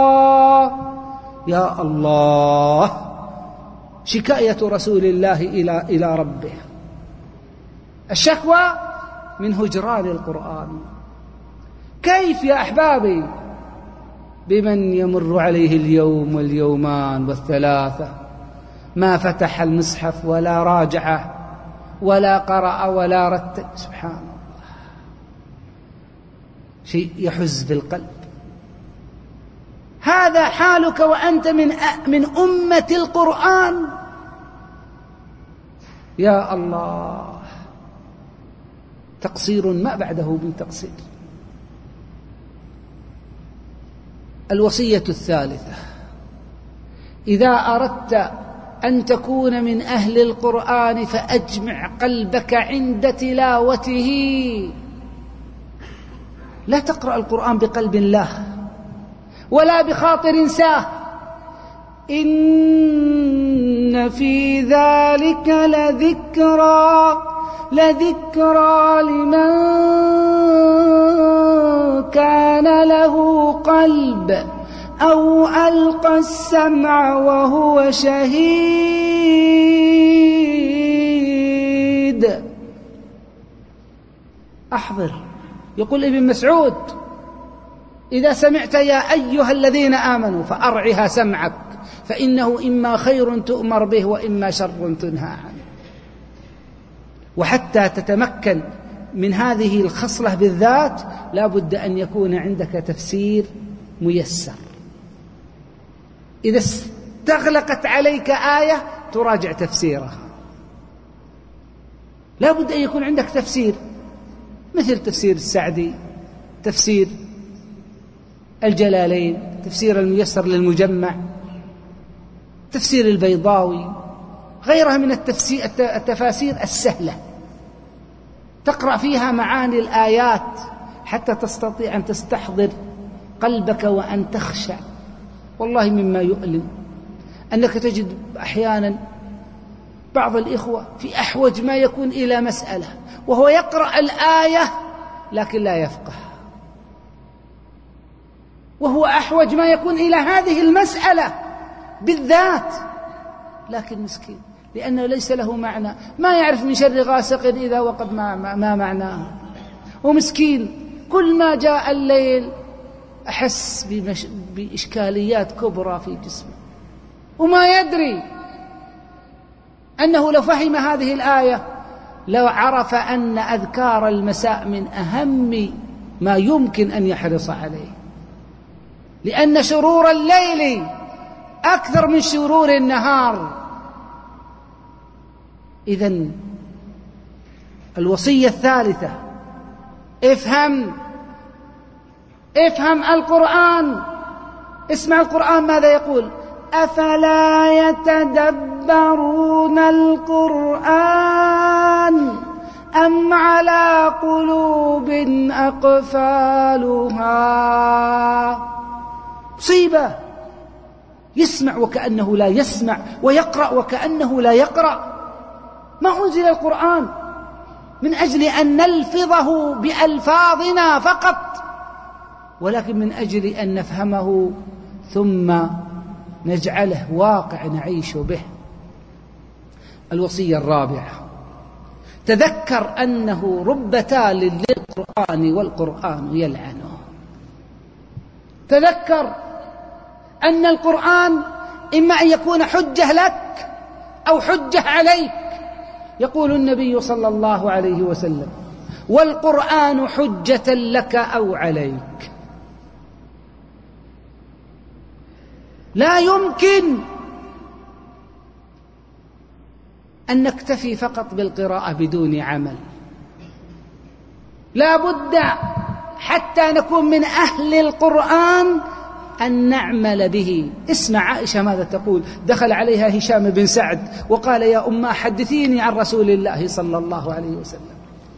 يا الله، شكاية رسول الله إلى ربه، الشكوى من هجران القرآن. كيف يا أحبابي بمن يمر عليه اليوم واليومان والثلاثة ما فتح المصحف ولا راجعه ولا قرأ ولا رتل؟ سبحان الله، شيء يحز بالقلب. هذا حالك وأنت من أمة القرآن. يا الله، تقصير ما بعده من تقصير. الوصية الثالثة: إذا أردت أن تكون من أهل القرآن فأجمع قلبك عند تلاوته. لا تقرأ القرآن بقلب الله ولا بخاطر ساه. إن في ذلك لذكرى لمن كان له قلب أو ألقى السمع وهو شهيد. أحضر. يقول ابن مسعود: إذا سمعت يا أيها الذين آمنوا فأرعها سمعك، فإنه إما خير تؤمر به وإما شر تنهى عنه. وحتى تتمكن من هذه الخصلة بالذات لا بد أن يكون عندك تفسير ميسر. إذا استغلقت عليك آية تراجع تفسيرها. لا بد أن يكون عندك تفسير، مثل تفسير السعدي، تفسير الجلالين، تفسير الميسر للمجمع، تفسير البيضاوي، غيرها من التفاسير السهلة تقرأ فيها معاني الآيات حتى تستطيع أن تستحضر قلبك وأن تخشع. والله مما يؤلم أنك تجد أحيانا بعض الإخوة في أحوج ما يكون إلى مسألة وهو يقرأ الآية لكن لا يفقه، وهو أحوج ما يكون إلى هذه المسألة بالذات، لكن مسكين لأنه ليس له معنى، ما يعرف من شر غاسق إذا وقب ما معناه. ومسكين كل ما جاء الليل أحس بإشكاليات كبرى في جسمه وما يدري أنه لو فهم هذه الآية لو عرف أن أذكار المساء من أهم ما يمكن أن يحرص عليه، لأن شرور الليل أكثر من شرور النهار. إذن الوصية الثالثة: افهم القرآن. اسمع القرآن ماذا يقول: أفلا يتدبرون القرآن أم على قلوب أقفالها. مصيبة، يسمع وكأنه لا يسمع، ويقرأ وكأنه لا يقرأ. ما أنزل القرآن من أجل أن نلفظه بألفاظنا فقط، ولكن من أجل أن نفهمه ثم نجعله واقع نعيش به. الوصية الرابعة: تذكر أنه رب تال للقرآن والقرآن يلعنه. تذكر أن القرآن إما أن يكون حجة لك أو حجة عليك. يقول النبي صلى الله عليه وسلم: والقرآن حجة لك أو عليك. لا يمكن أن نكتفي فقط بالقراءة بدون عمل، لا بد حتى نكون من أهل القرآن أن نعمل به. اسمع عائشة ماذا تقول: دخل عليها هشام بن سعد وقال: يا أمه حدثيني عن رسول الله صلى الله عليه وسلم.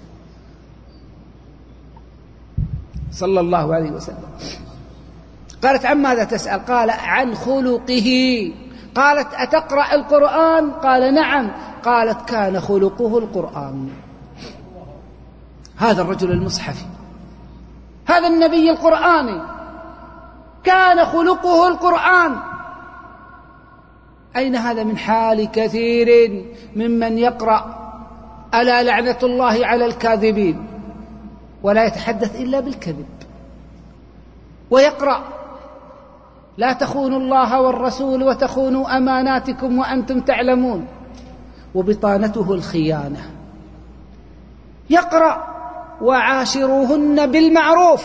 صلى الله عليه وسلم. قالت: عن ماذا تسأل؟ قال: عن خلقه. قالت: أتقرأ القرآن؟ قال: نعم. قالت: كان خلقه القرآن. هذا الرجل المصحفي، هذا النبي القرآني، كان خلقه القرآن. أين هذا من حال كثير ممن يقرأ ألا لعنة الله على الكاذبين، ولا يتحدث إلا بالكذب، ويقرأ: لا تخونوا الله والرسول وتخونوا أماناتكم وأنتم تعلمون، وبطانته الخيانة. يقرأ: وعاشروهن بالمعروف،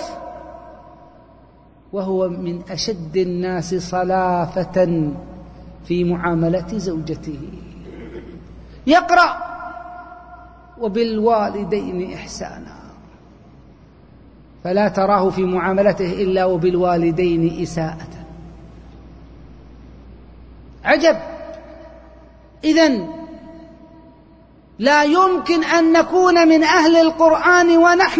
وهو من أشد الناس صلافة في معاملة زوجته. يقرأ: وبالوالدين إحسانا، فلا تراه في معاملته إلا وبالوالدين إساءة. عجب. إذن لا يمكن أن نكون من أهل القرآن ونحن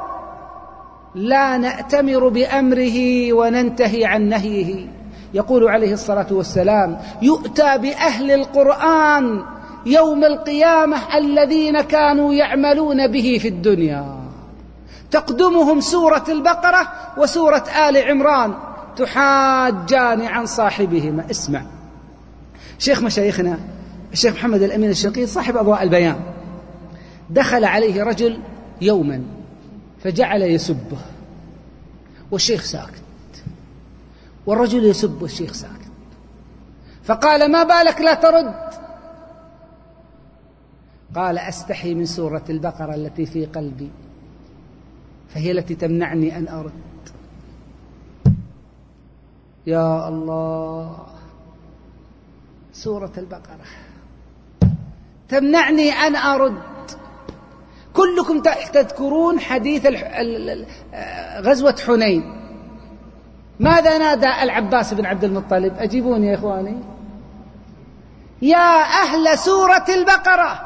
لا نأتمر بأمره وننتهي عن نهيه. يقول عليه الصلاة والسلام: يؤتى بأهل القرآن يوم القيامة الذين كانوا يعملون به في الدنيا، تقدمهم سورة البقرة وسورة آل عمران تحاجان عن صاحبهما. اسمع، شيخ مشايخنا الشيخ محمد الأمين الشنقيطي صاحب أضواء البيان، دخل عليه رجل يوما فجعل يسبه والشيخ ساكت، والرجل يسب والشيخ ساكت، فقال: ما بالك لا ترد؟ قال: أستحي من سورة البقرة التي في قلبي، فهي التي تمنعني أن أرد. يا الله، سورة البقرة تمنعني أن أرد. كلكم تذكرون حديث غزوة حنين. ماذا نادى العباس بن عبد المطلب؟ أجيبوني يا إخواني: يا أهل سورة البقرة،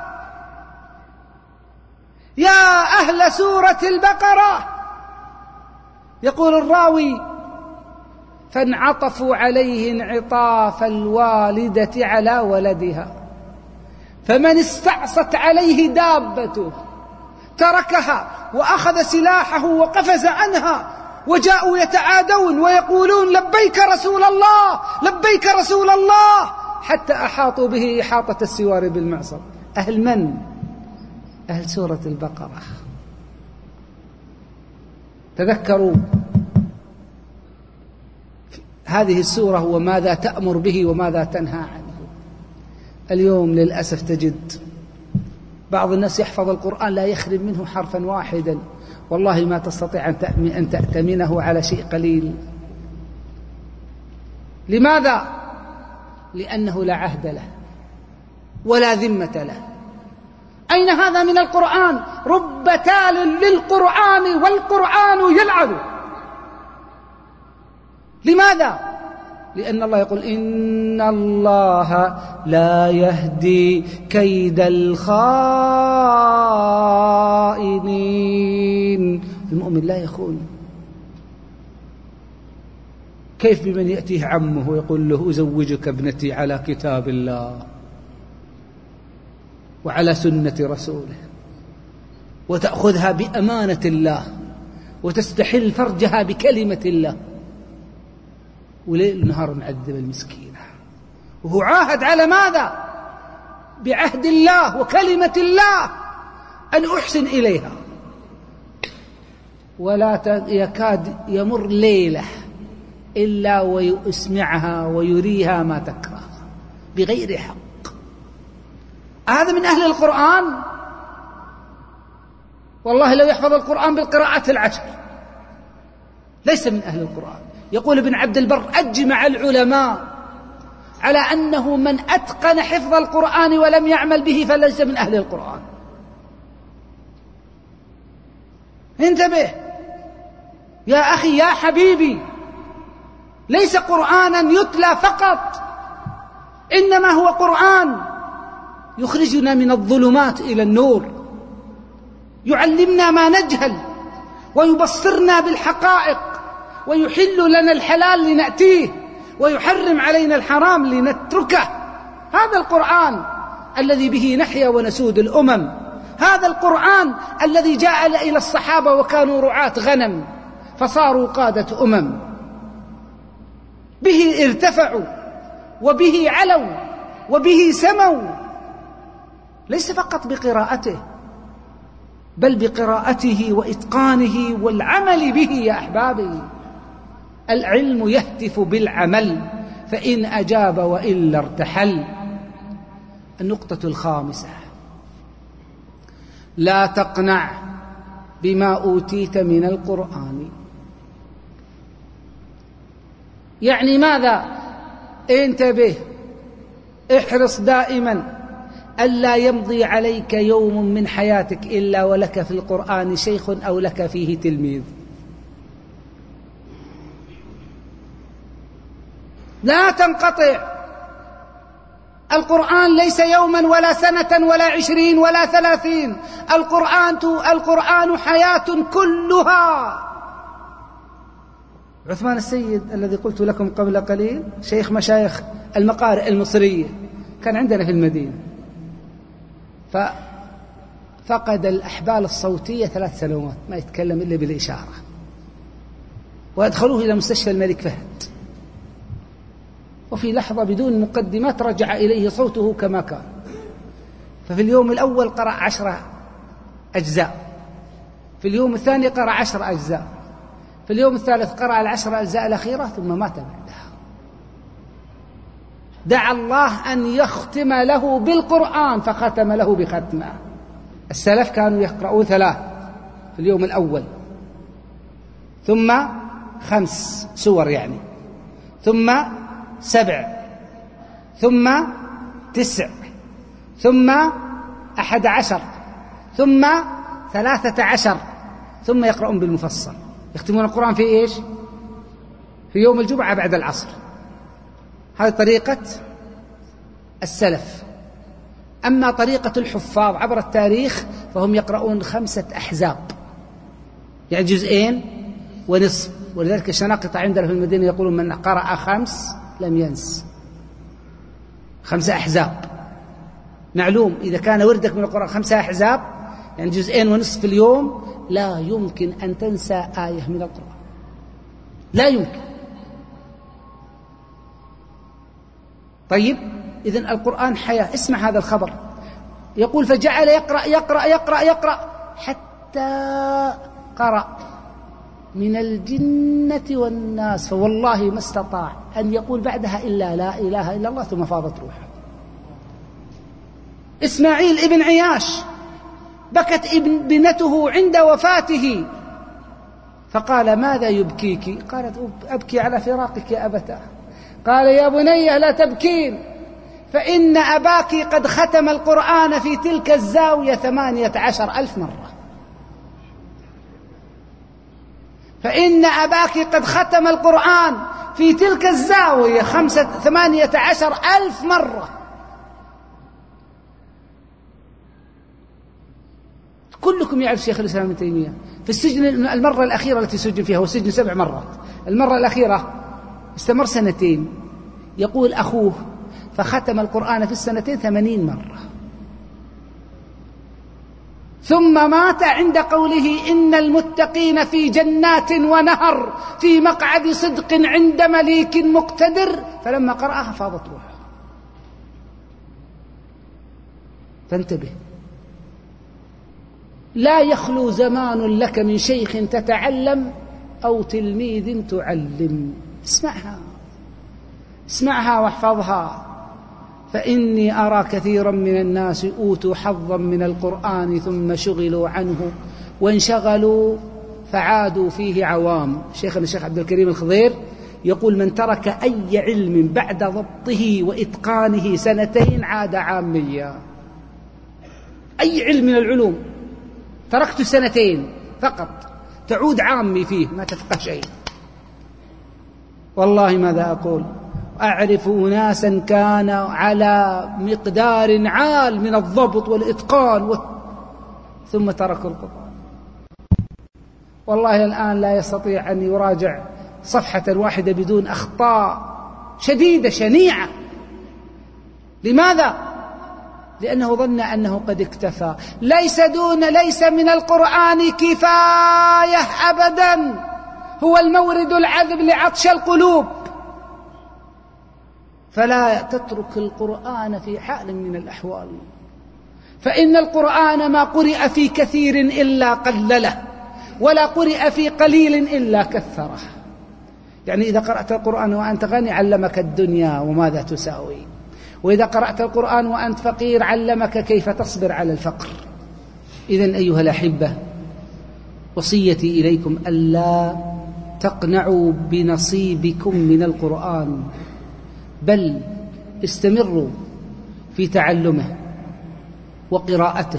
يا أهل سورة البقرة. يقول الراوي: فانعطفوا عليه انعطاف الوالدة على ولدها، فمن استعصت عليه دابته تركها وأخذ سلاحه وقفز عنها، وجاءوا يتعادون ويقولون: لبيك رسول الله، لبيك رسول الله، حتى أحاطوا به إحاطة السوار بالمعصر. أهل من؟ أهل سورة البقرة. تذكروا هذه السورة وماذا تأمر به وماذا تنهى عنه. اليوم للأسف تجد بعض الناس يحفظ القرآن لا يخرج منه حرفا واحدا، والله ما تستطيع أن تأتمنه على شيء قليل. لماذا؟ لأنه لا عهد له ولا ذمة له. أين هذا من القرآن؟ رب تال للقرآن والقرآن يلعب. لماذا؟ لأن الله يقول إن الله لا يهدي كيد الخائنين. المؤمن لا يخون. كيف بمن يأتيه عمه ويقول له أزوجك ابنتي على كتاب الله وعلى سنة رسوله، وتأخذها بأمانة الله وتستحل فرجها بكلمة الله، وليل نهار معذب المسكينة، وهو عاهد على ماذا؟ بعهد الله وكلمة الله أن أحسن إليها، ولا يكاد يمر ليلة إلا ويسمعها ويريها ما تكره بغير حق. هذا من أهل القرآن؟ والله لو يحفظ القرآن بالقراءات العشر ليس من أهل القرآن. يقول ابن عبد البر أجمع العلماء على أنه من أتقن حفظ القرآن ولم يعمل به فليس من أهل القرآن. انتبه يا أخي يا حبيبي، ليس قرآنا يتلى فقط، إنما هو قرآن يخرجنا من الظلمات إلى النور، يعلمنا ما نجهل ويبصرنا بالحقائق، ويحل لنا الحلال لنأتيه ويحرم علينا الحرام لنتركه. هذا القرآن الذي به نحيا ونسود الأمم، هذا القرآن الذي جاء إلى الصحابة وكانوا رعاة غنم فصاروا قادة أمم، به ارتفعوا وبه علوا وبه سموا، ليس فقط بقراءته بل بقراءته وإتقانه والعمل به. يا أحبابي، العلم يهتف بالعمل، فإن أجاب وإلا ارتحل. النقطة الخامسة: لا تقنع بما أوتيت من القرآن. يعني ماذا؟ انتبه، احرص دائما ألا يمضي عليك يوم من حياتك إلا ولك في القرآن شيخ أو لك فيه تلميذ. لا تنقطع. القرآن ليس يوما ولا سنة ولا 20 ولا 30. القرآن حياة كلها. عثمان السيد الذي قلت لكم قبل قليل شيخ مشايخ المقارئ المصرية كان عندنا في المدينة، ففقد الأحبال الصوتية 3 سنوات، ما يتكلم إلا بالإشارة، وأدخلوه إلى مستشفى الملك فهد، وفي لحظة بدون مقدمات رجع إليه صوته كما كان. ففي اليوم الأول قرأ 10 أجزاء، في اليوم الثاني قرأ 10 أجزاء، في اليوم الثالث قرأ 10 أجزاء الأخيرة ثم مات بعدها. دعا الله أن يختم له بالقرآن فختم له بختمه. السلف كانوا يقرؤون 3 في اليوم الأول، ثم 5 سور يعني، ثم 7، ثم 9، ثم 11، ثم 13، ثم يقرؤون بالمفصل. يختمون القرآن في إيش؟ في يوم الجمعة بعد العصر. هذه طريقة السلف. أما طريقة الحفاظ عبر التاريخ فهم يقرؤون 5 أحزاب، يعني 2 ونصف. ولذلك الشناقطة عندنا في المدينة يقولون من قرأ 5 لم ينس. 5 أحزاب. معلوم إذا كان وردك من القرآن 5 أحزاب يعني 2 ونصف في اليوم، لا يمكن أن تنسى آية من القرآن، لا يمكن. طيب، إذن القرآن حياة. اسمع هذا الخبر، يقول فجعل يقرأ يقرأ يقرأ يقرأ حتى قرأ من الجنة والناس، فوالله ما استطاع أن يقول بعدها إلا لا إله إلا الله، ثم فاضت روحه. إسماعيل ابن عياش بكت ابنته عند وفاته، فقال: ماذا يبكيك؟ قالت: أبكي على فراقك يا أبتاه. قال: يا بني لا تبكين، فإن أباك قد ختم القرآن في تلك الزاوية 18,000 مرة. فإن أباك قد ختم القرآن في تلك الزاوية 18,000 مرة. كلكم يعرف شيخ الإسلام ابن تيمية في السجن المرة الأخيرة التي سجن فيها، والسجن 7 مرات، المرة الأخيرة استمر 2 سنين. يقول أخوه: فختم القرآن في السنتين 80 مرة، ثم مات عند قوله: إن المتقين في جنات ونهر في مقعد صدق عند مليك مقتدر، فلما قرأها فاضت روحه. فانتبه، لا يخلو زمان لك من شيخ تتعلم أو تلميذ تعلم. اسمعها واحفظها، فإني أرى كثيرا من الناس أوتوا حظا من القرآن ثم شغلوا عنه وانشغلوا فعادوا فيه عوام. شيخنا الشيخ عبد الكريم الخضير يقول: من ترك أي علم بعد ضبطه وإتقانه 2 عاد عاميا. أي علم من العلوم تركت 2 فقط تعود عامي فيه، ما تفقه شيء. والله ماذا أقول، أعرف أناسا كان على مقدار عال من الضبط والإتقان ثم تركوا القرآن. والله الآن لا يستطيع أن يراجع صفحة واحدة بدون أخطاء شديدة شنيعة. لماذا؟ لأنه ظن أنه قد اكتفى. ليس من القرآن كفاية أبدا، هو المورد العذب لعطش القلوب. فلا تترك القرآن في حال من الأحوال، فإن القرآن ما قرئ في كثير إلا قلله، ولا قرئ في قليل إلا كثره. يعني إذا قرأت القرآن وأنت غني علمك الدنيا وماذا تساوي، وإذا قرأت القرآن وأنت فقير علمك كيف تصبر على الفقر. إذن أيها الأحبة، وصيتي إليكم ألا تقنعوا بنصيبكم من القرآن، بل استمروا في تعلمه وقراءته.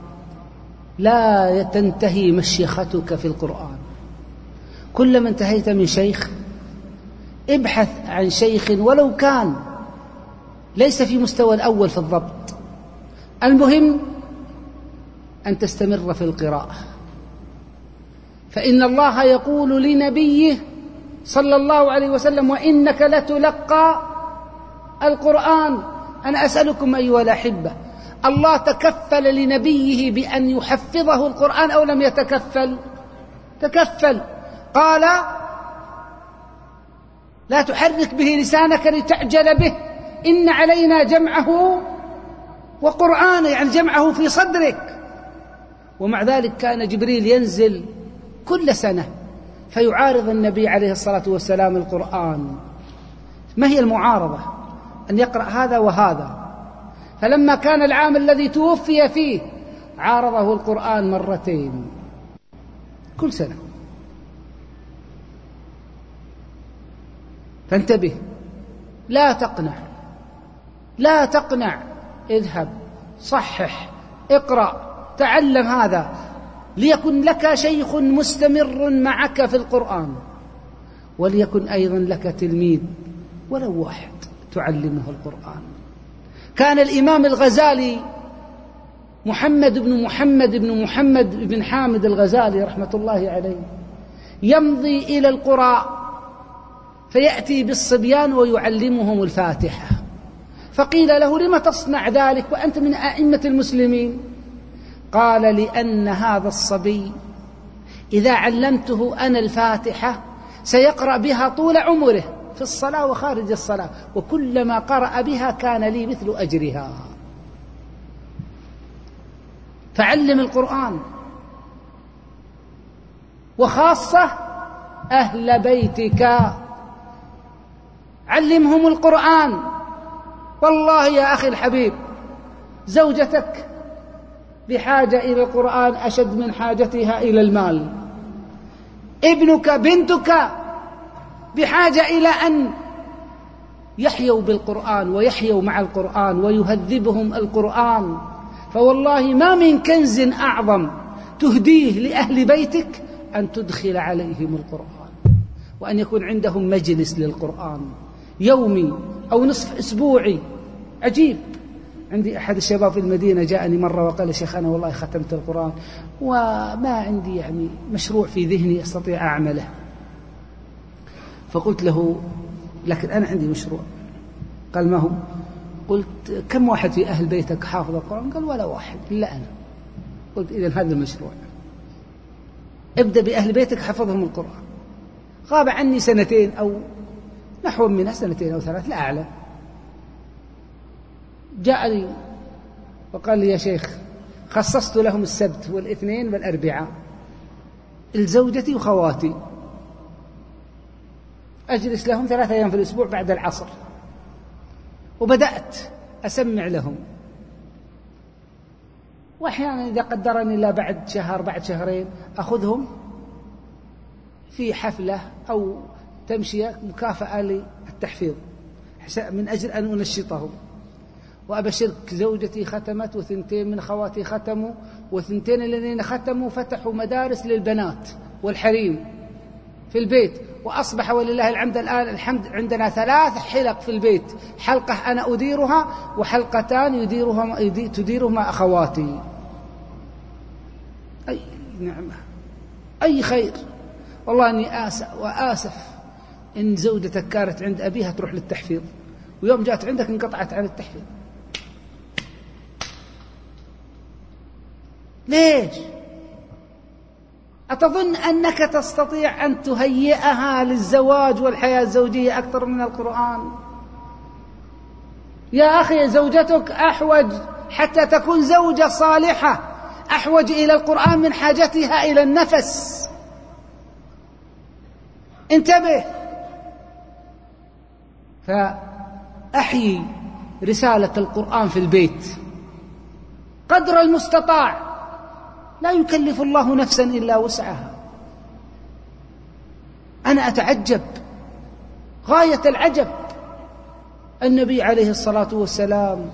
لا تنتهي مشيختك في القرآن. كلما انتهيت من شيخ ابحث عن شيخ ولو كان ليس في مستوى الأول في الضبط، المهم أن تستمر في القراءة. فإن الله يقول لنبيه صلى الله عليه وسلم: وإنك لتلقى القرآن. أنا أسألكم أيها الأحبة، الله تكفل لنبيه بأن يحفظه القرآن أو لم يتكفل؟ تكفل. قال: لا تحرك به لسانك لتعجل به، إن علينا جمعه وقرآنه، يعني جمعه في صدرك. ومع ذلك كان جبريل ينزل كل سنة فيعارض النبي عليه الصلاة والسلام القرآن. ما هي المعارضة؟ أن يقرأ هذا وهذا. فلما كان العام الذي توفي فيه عارضه القرآن 2 كل سنة. فانتبه، لا تقنع، اذهب صحح اقرأ تعلم هذا، ليكن لك شيخ مستمر معك في القرآن، وليكن أيضا لك تلميذ ولو واحد تعلمه القرآن. كان الإمام الغزالي محمد بن حامد الغزالي رحمة الله عليه يمضي إلى القرى فيأتي بالصبيان ويعلمهم الفاتحة. فقيل له: لم تصنع ذلك وأنت من أئمة المسلمين؟ قال: لأن هذا الصبي إذا علمته أنا الفاتحة سيقرأ بها طول عمره في الصلاة وخارج الصلاة، وكلما قرأ بها كان لي مثل أجرها. فعلم القرآن، وخاصة أهل بيتك علمهم القرآن. والله يا أخي الحبيب، زوجتك بحاجة إلى القرآن أشد من حاجتها إلى المال. ابنك بنتك بحاجة إلى أن يحيوا بالقرآن ويحيوا مع القرآن ويهذبهم القرآن. فوالله ما من كنز أعظم تهديه لأهل بيتك أن تدخل عليهم القرآن، وأن يكون عندهم مجلس للقرآن يومي أو نصف أسبوعي. عجيب، عندي أحد الشباب في المدينة جاءني مرة وقال: شيخ أنا والله ختمت القرآن وما عندي يعني مشروع في ذهني أستطيع أعمله. فقلت له: لكن أنا عندي مشروع. قال: ما هو؟ قلت: كم واحد في أهل بيتك حافظ القرآن؟ قال: ولا واحد إلا أنا. قلت: إذن هذا المشروع، ابدأ بأهل بيتك حفظهم القرآن. غاب عني سنتين أو نحو منها، 2 أو 3 لا أعلم. جاءني وقال لي: يا شيخ خصصت لهم السبت والاثنين والأربعاء لزوجتي وخواتي، أجلس لهم 3 أيام في الأسبوع بعد العصر، وبدأت أسمع لهم. وأحيانا إذا قدرني الله بعد شهر بعد شهرين أخذهم في حفلة أو تمشية مكافأة للتحفيظ من أجل أن أنشطهم. وأبشرك زوجتي ختمت، و2 من خواتي ختموا، و2 الذين ختموا فتحوا مدارس للبنات والحريم في البيت. وأصبح ولله الحمد عندنا 3 حلق في البيت، حلقة أنا أديرها وحلقتان تديرهما أخواتي. أي نعمة، أي خير. والله أني وآسف إن زوجتك كانت عند أبيها تروح للتحفيظ، ويوم جاءت عندك انقطعت عن التحفيظ. ليش؟ أتظن أنك تستطيع أن تهيئها للزواج والحياة الزوجية أكثر من القرآن؟ يا أخي زوجتك أحوج، حتى تكون زوجة صالحة أحوج إلى القرآن من حاجتها إلى النفس. انتبه. فأحيي رسالة القرآن في البيت قدر المستطاع. لا يكلف الله نفسا إلا وسعها. أنا أتعجب غاية العجب، النبي عليه الصلاة والسلام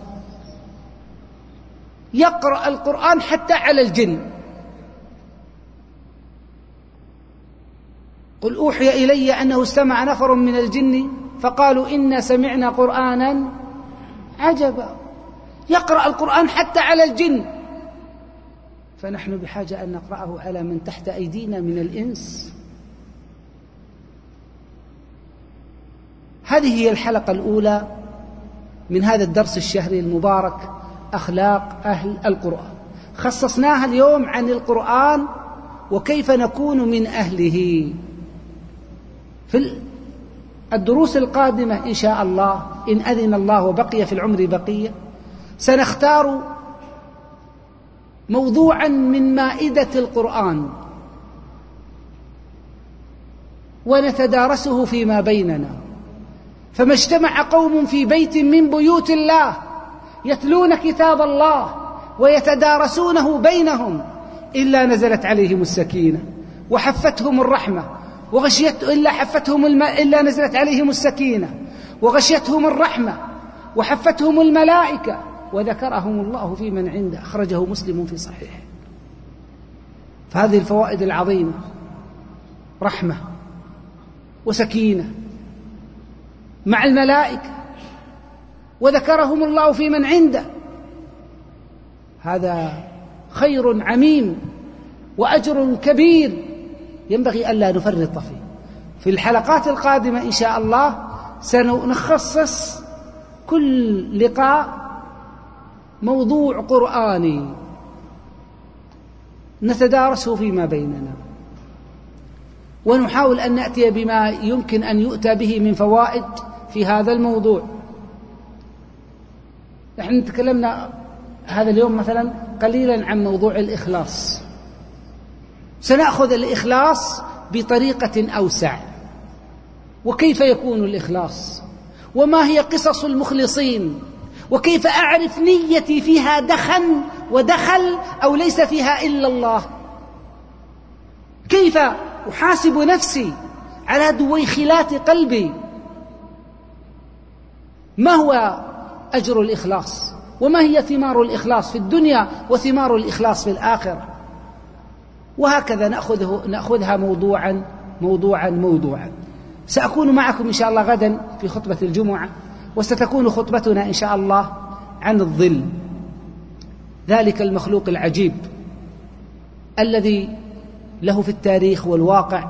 يقرأ القرآن حتى على الجن. قل أوحي إلي أنه استمع نفر من الجن فقالوا إنا سمعنا قرآنا عجبا. يقرأ القرآن حتى على الجن. فنحن بحاجة أن نقرأه على من تحت أيدينا من الإنس. هذه هي الحلقة الأولى من هذا الدرس الشهري المبارك، أخلاق أهل القرآن. خصصناها اليوم عن القرآن وكيف نكون من أهله. في الدروس القادمة إن شاء الله إن أذن الله وبقي في العمر بقية سنختار موضوعا من مائدة القرآن ونتدارسه فيما بيننا. فما اجتمع قوم في بيت من بيوت الله يتلون كتاب الله ويتدارسونه بينهم إلا نزلت عليهم السكينة وحفتهم الرحمة إلا نزلت عليهم السكينة وغشيتهم الرحمة وحفتهم الملائكة وذكرهم الله في من عنده. أخرجه مسلم في صحيحه. فهذه الفوائد العظيمة، رحمة وسكينة مع الملائكة وذكرهم الله في من عنده. هذا خير عميم وأجر كبير ينبغي ألا نفرط فيه. في الحلقات القادمة إن شاء الله سنخصص كل لقاء موضوع قرآني نتدارسه فيما بيننا، ونحاول أن نأتي بما يمكن أن يؤتى به من فوائد في هذا الموضوع. نحن تكلمنا هذا اليوم مثلا قليلا عن موضوع الإخلاص. سنأخذ الإخلاص بطريقة أوسع، وكيف يكون الإخلاص، وما هي قصص المخلصين، وكيف أعرف نيتي فيها دخل أو ليس فيها إلا الله؟ كيف أحاسب نفسي على دويخلات قلبي؟ ما هو أجر الإخلاص؟ وما هي ثمار الإخلاص في الدنيا وثمار الإخلاص في الآخرة؟ وهكذا نأخذها موضوعا. سأكون معكم إن شاء الله غدا في خطبة الجمعة، وستكون خطبتنا إن شاء الله عن الظل، ذلك المخلوق العجيب الذي له في التاريخ والواقع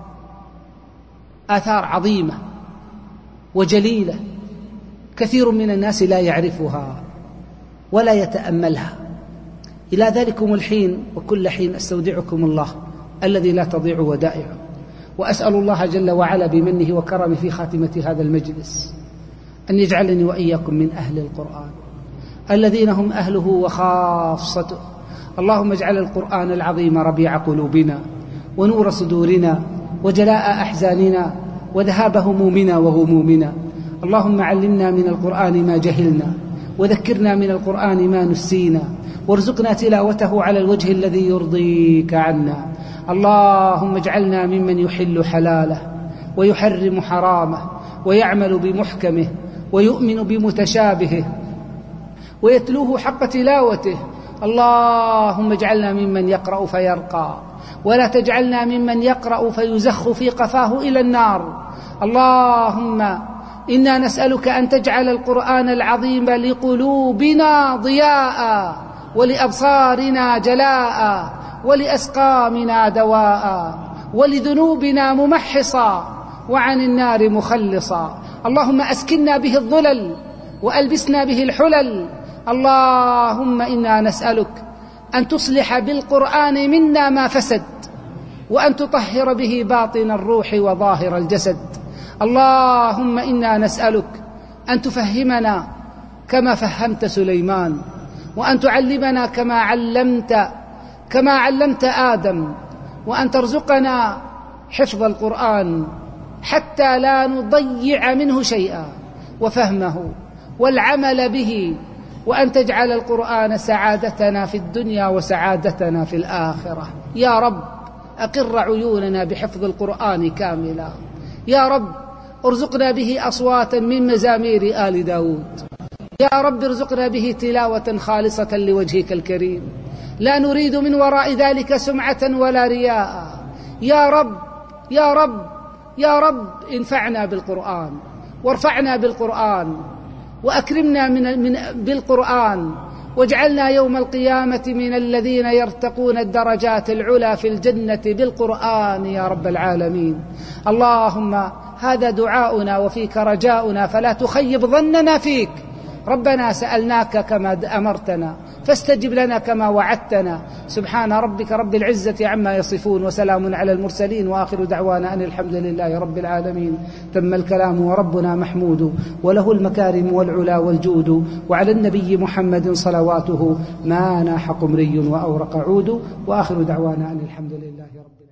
آثار عظيمة وجليلة، كثير من الناس لا يعرفها ولا يتأملها. إلى ذلكم الحين وكل حين أستودعكم الله الذي لا تضيع ودائعه، وأسأل الله جل وعلا بمنه وكرمه في خاتمة هذا المجلس أن يجعلني وإياكم من أهل القرآن الذين هم أهله وخاصته. اللهم اجعل القرآن العظيم ربيع قلوبنا ونور صدورنا وجلاء أحزاننا وذهاب همومنا وغمومنا. اللهم علمنا من القرآن ما جهلنا، وذكرنا من القرآن ما نسينا، وارزقنا تلاوته على الوجه الذي يرضيك عنا. اللهم اجعلنا ممن يحل حلاله ويحرم حرامه ويعمل بمحكمه ويؤمن بمتشابهه ويتلوه حق تلاوته. اللهم اجعلنا ممن يقرأ فيرقى، ولا تجعلنا ممن يقرأ فيزخ في قفاه إلى النار. اللهم إنا نسألك أن تجعل القرآن العظيم لقلوبنا ضياء، ولأبصارنا جلاء، ولأسقامنا دواء، ولذنوبنا ممحصا، وعن النار مخلصا. اللهم أسكننا به الظلل وألبسنا به الحلل. اللهم إنا نسألك أن تصلح بالقرآن منا ما فسد، وأن تطهر به باطن الروح وظاهر الجسد. اللهم إنا نسألك أن تفهمنا كما فهمت سليمان، وأن تعلمنا كما علمت آدم، وأن ترزقنا حفظ القرآن حتى لا نضيع منه شيئا، وفهمه والعمل به، وأن تجعل القرآن سعادتنا في الدنيا وسعادتنا في الآخرة. يا رب أقر عيوننا بحفظ القرآن كاملا. يا رب ارزقنا به أصواتا من مزامير آل داود. يا رب ارزقنا به تلاوة خالصة لوجهك الكريم، لا نريد من وراء ذلك سمعة ولا رياء. يا رب يا رب يا رب انفعنا بالقرآن، وارفعنا بالقرآن، وأكرمنا بالقرآن، واجعلنا يوم القيامة من الذين يرتقون الدرجات العلى في الجنة بالقرآن يا رب العالمين. اللهم هذا دعاؤنا وفيك رجاؤنا، فلا تخيب ظننا فيك. ربنا سألناك كما أمرتنا، فاستجب لنا كما وعدتنا. سبحان ربك رب العزة عما يصفون، وسلام على المرسلين، وآخر دعوانا أن الحمد لله رب العالمين. تم الكلام وربنا محمود، وله المكارم والعلا والجود، وعلى النبي محمد صلواته ما ناح قمري وأورق عود، وآخر دعوانا أن الحمد لله رب العالمين.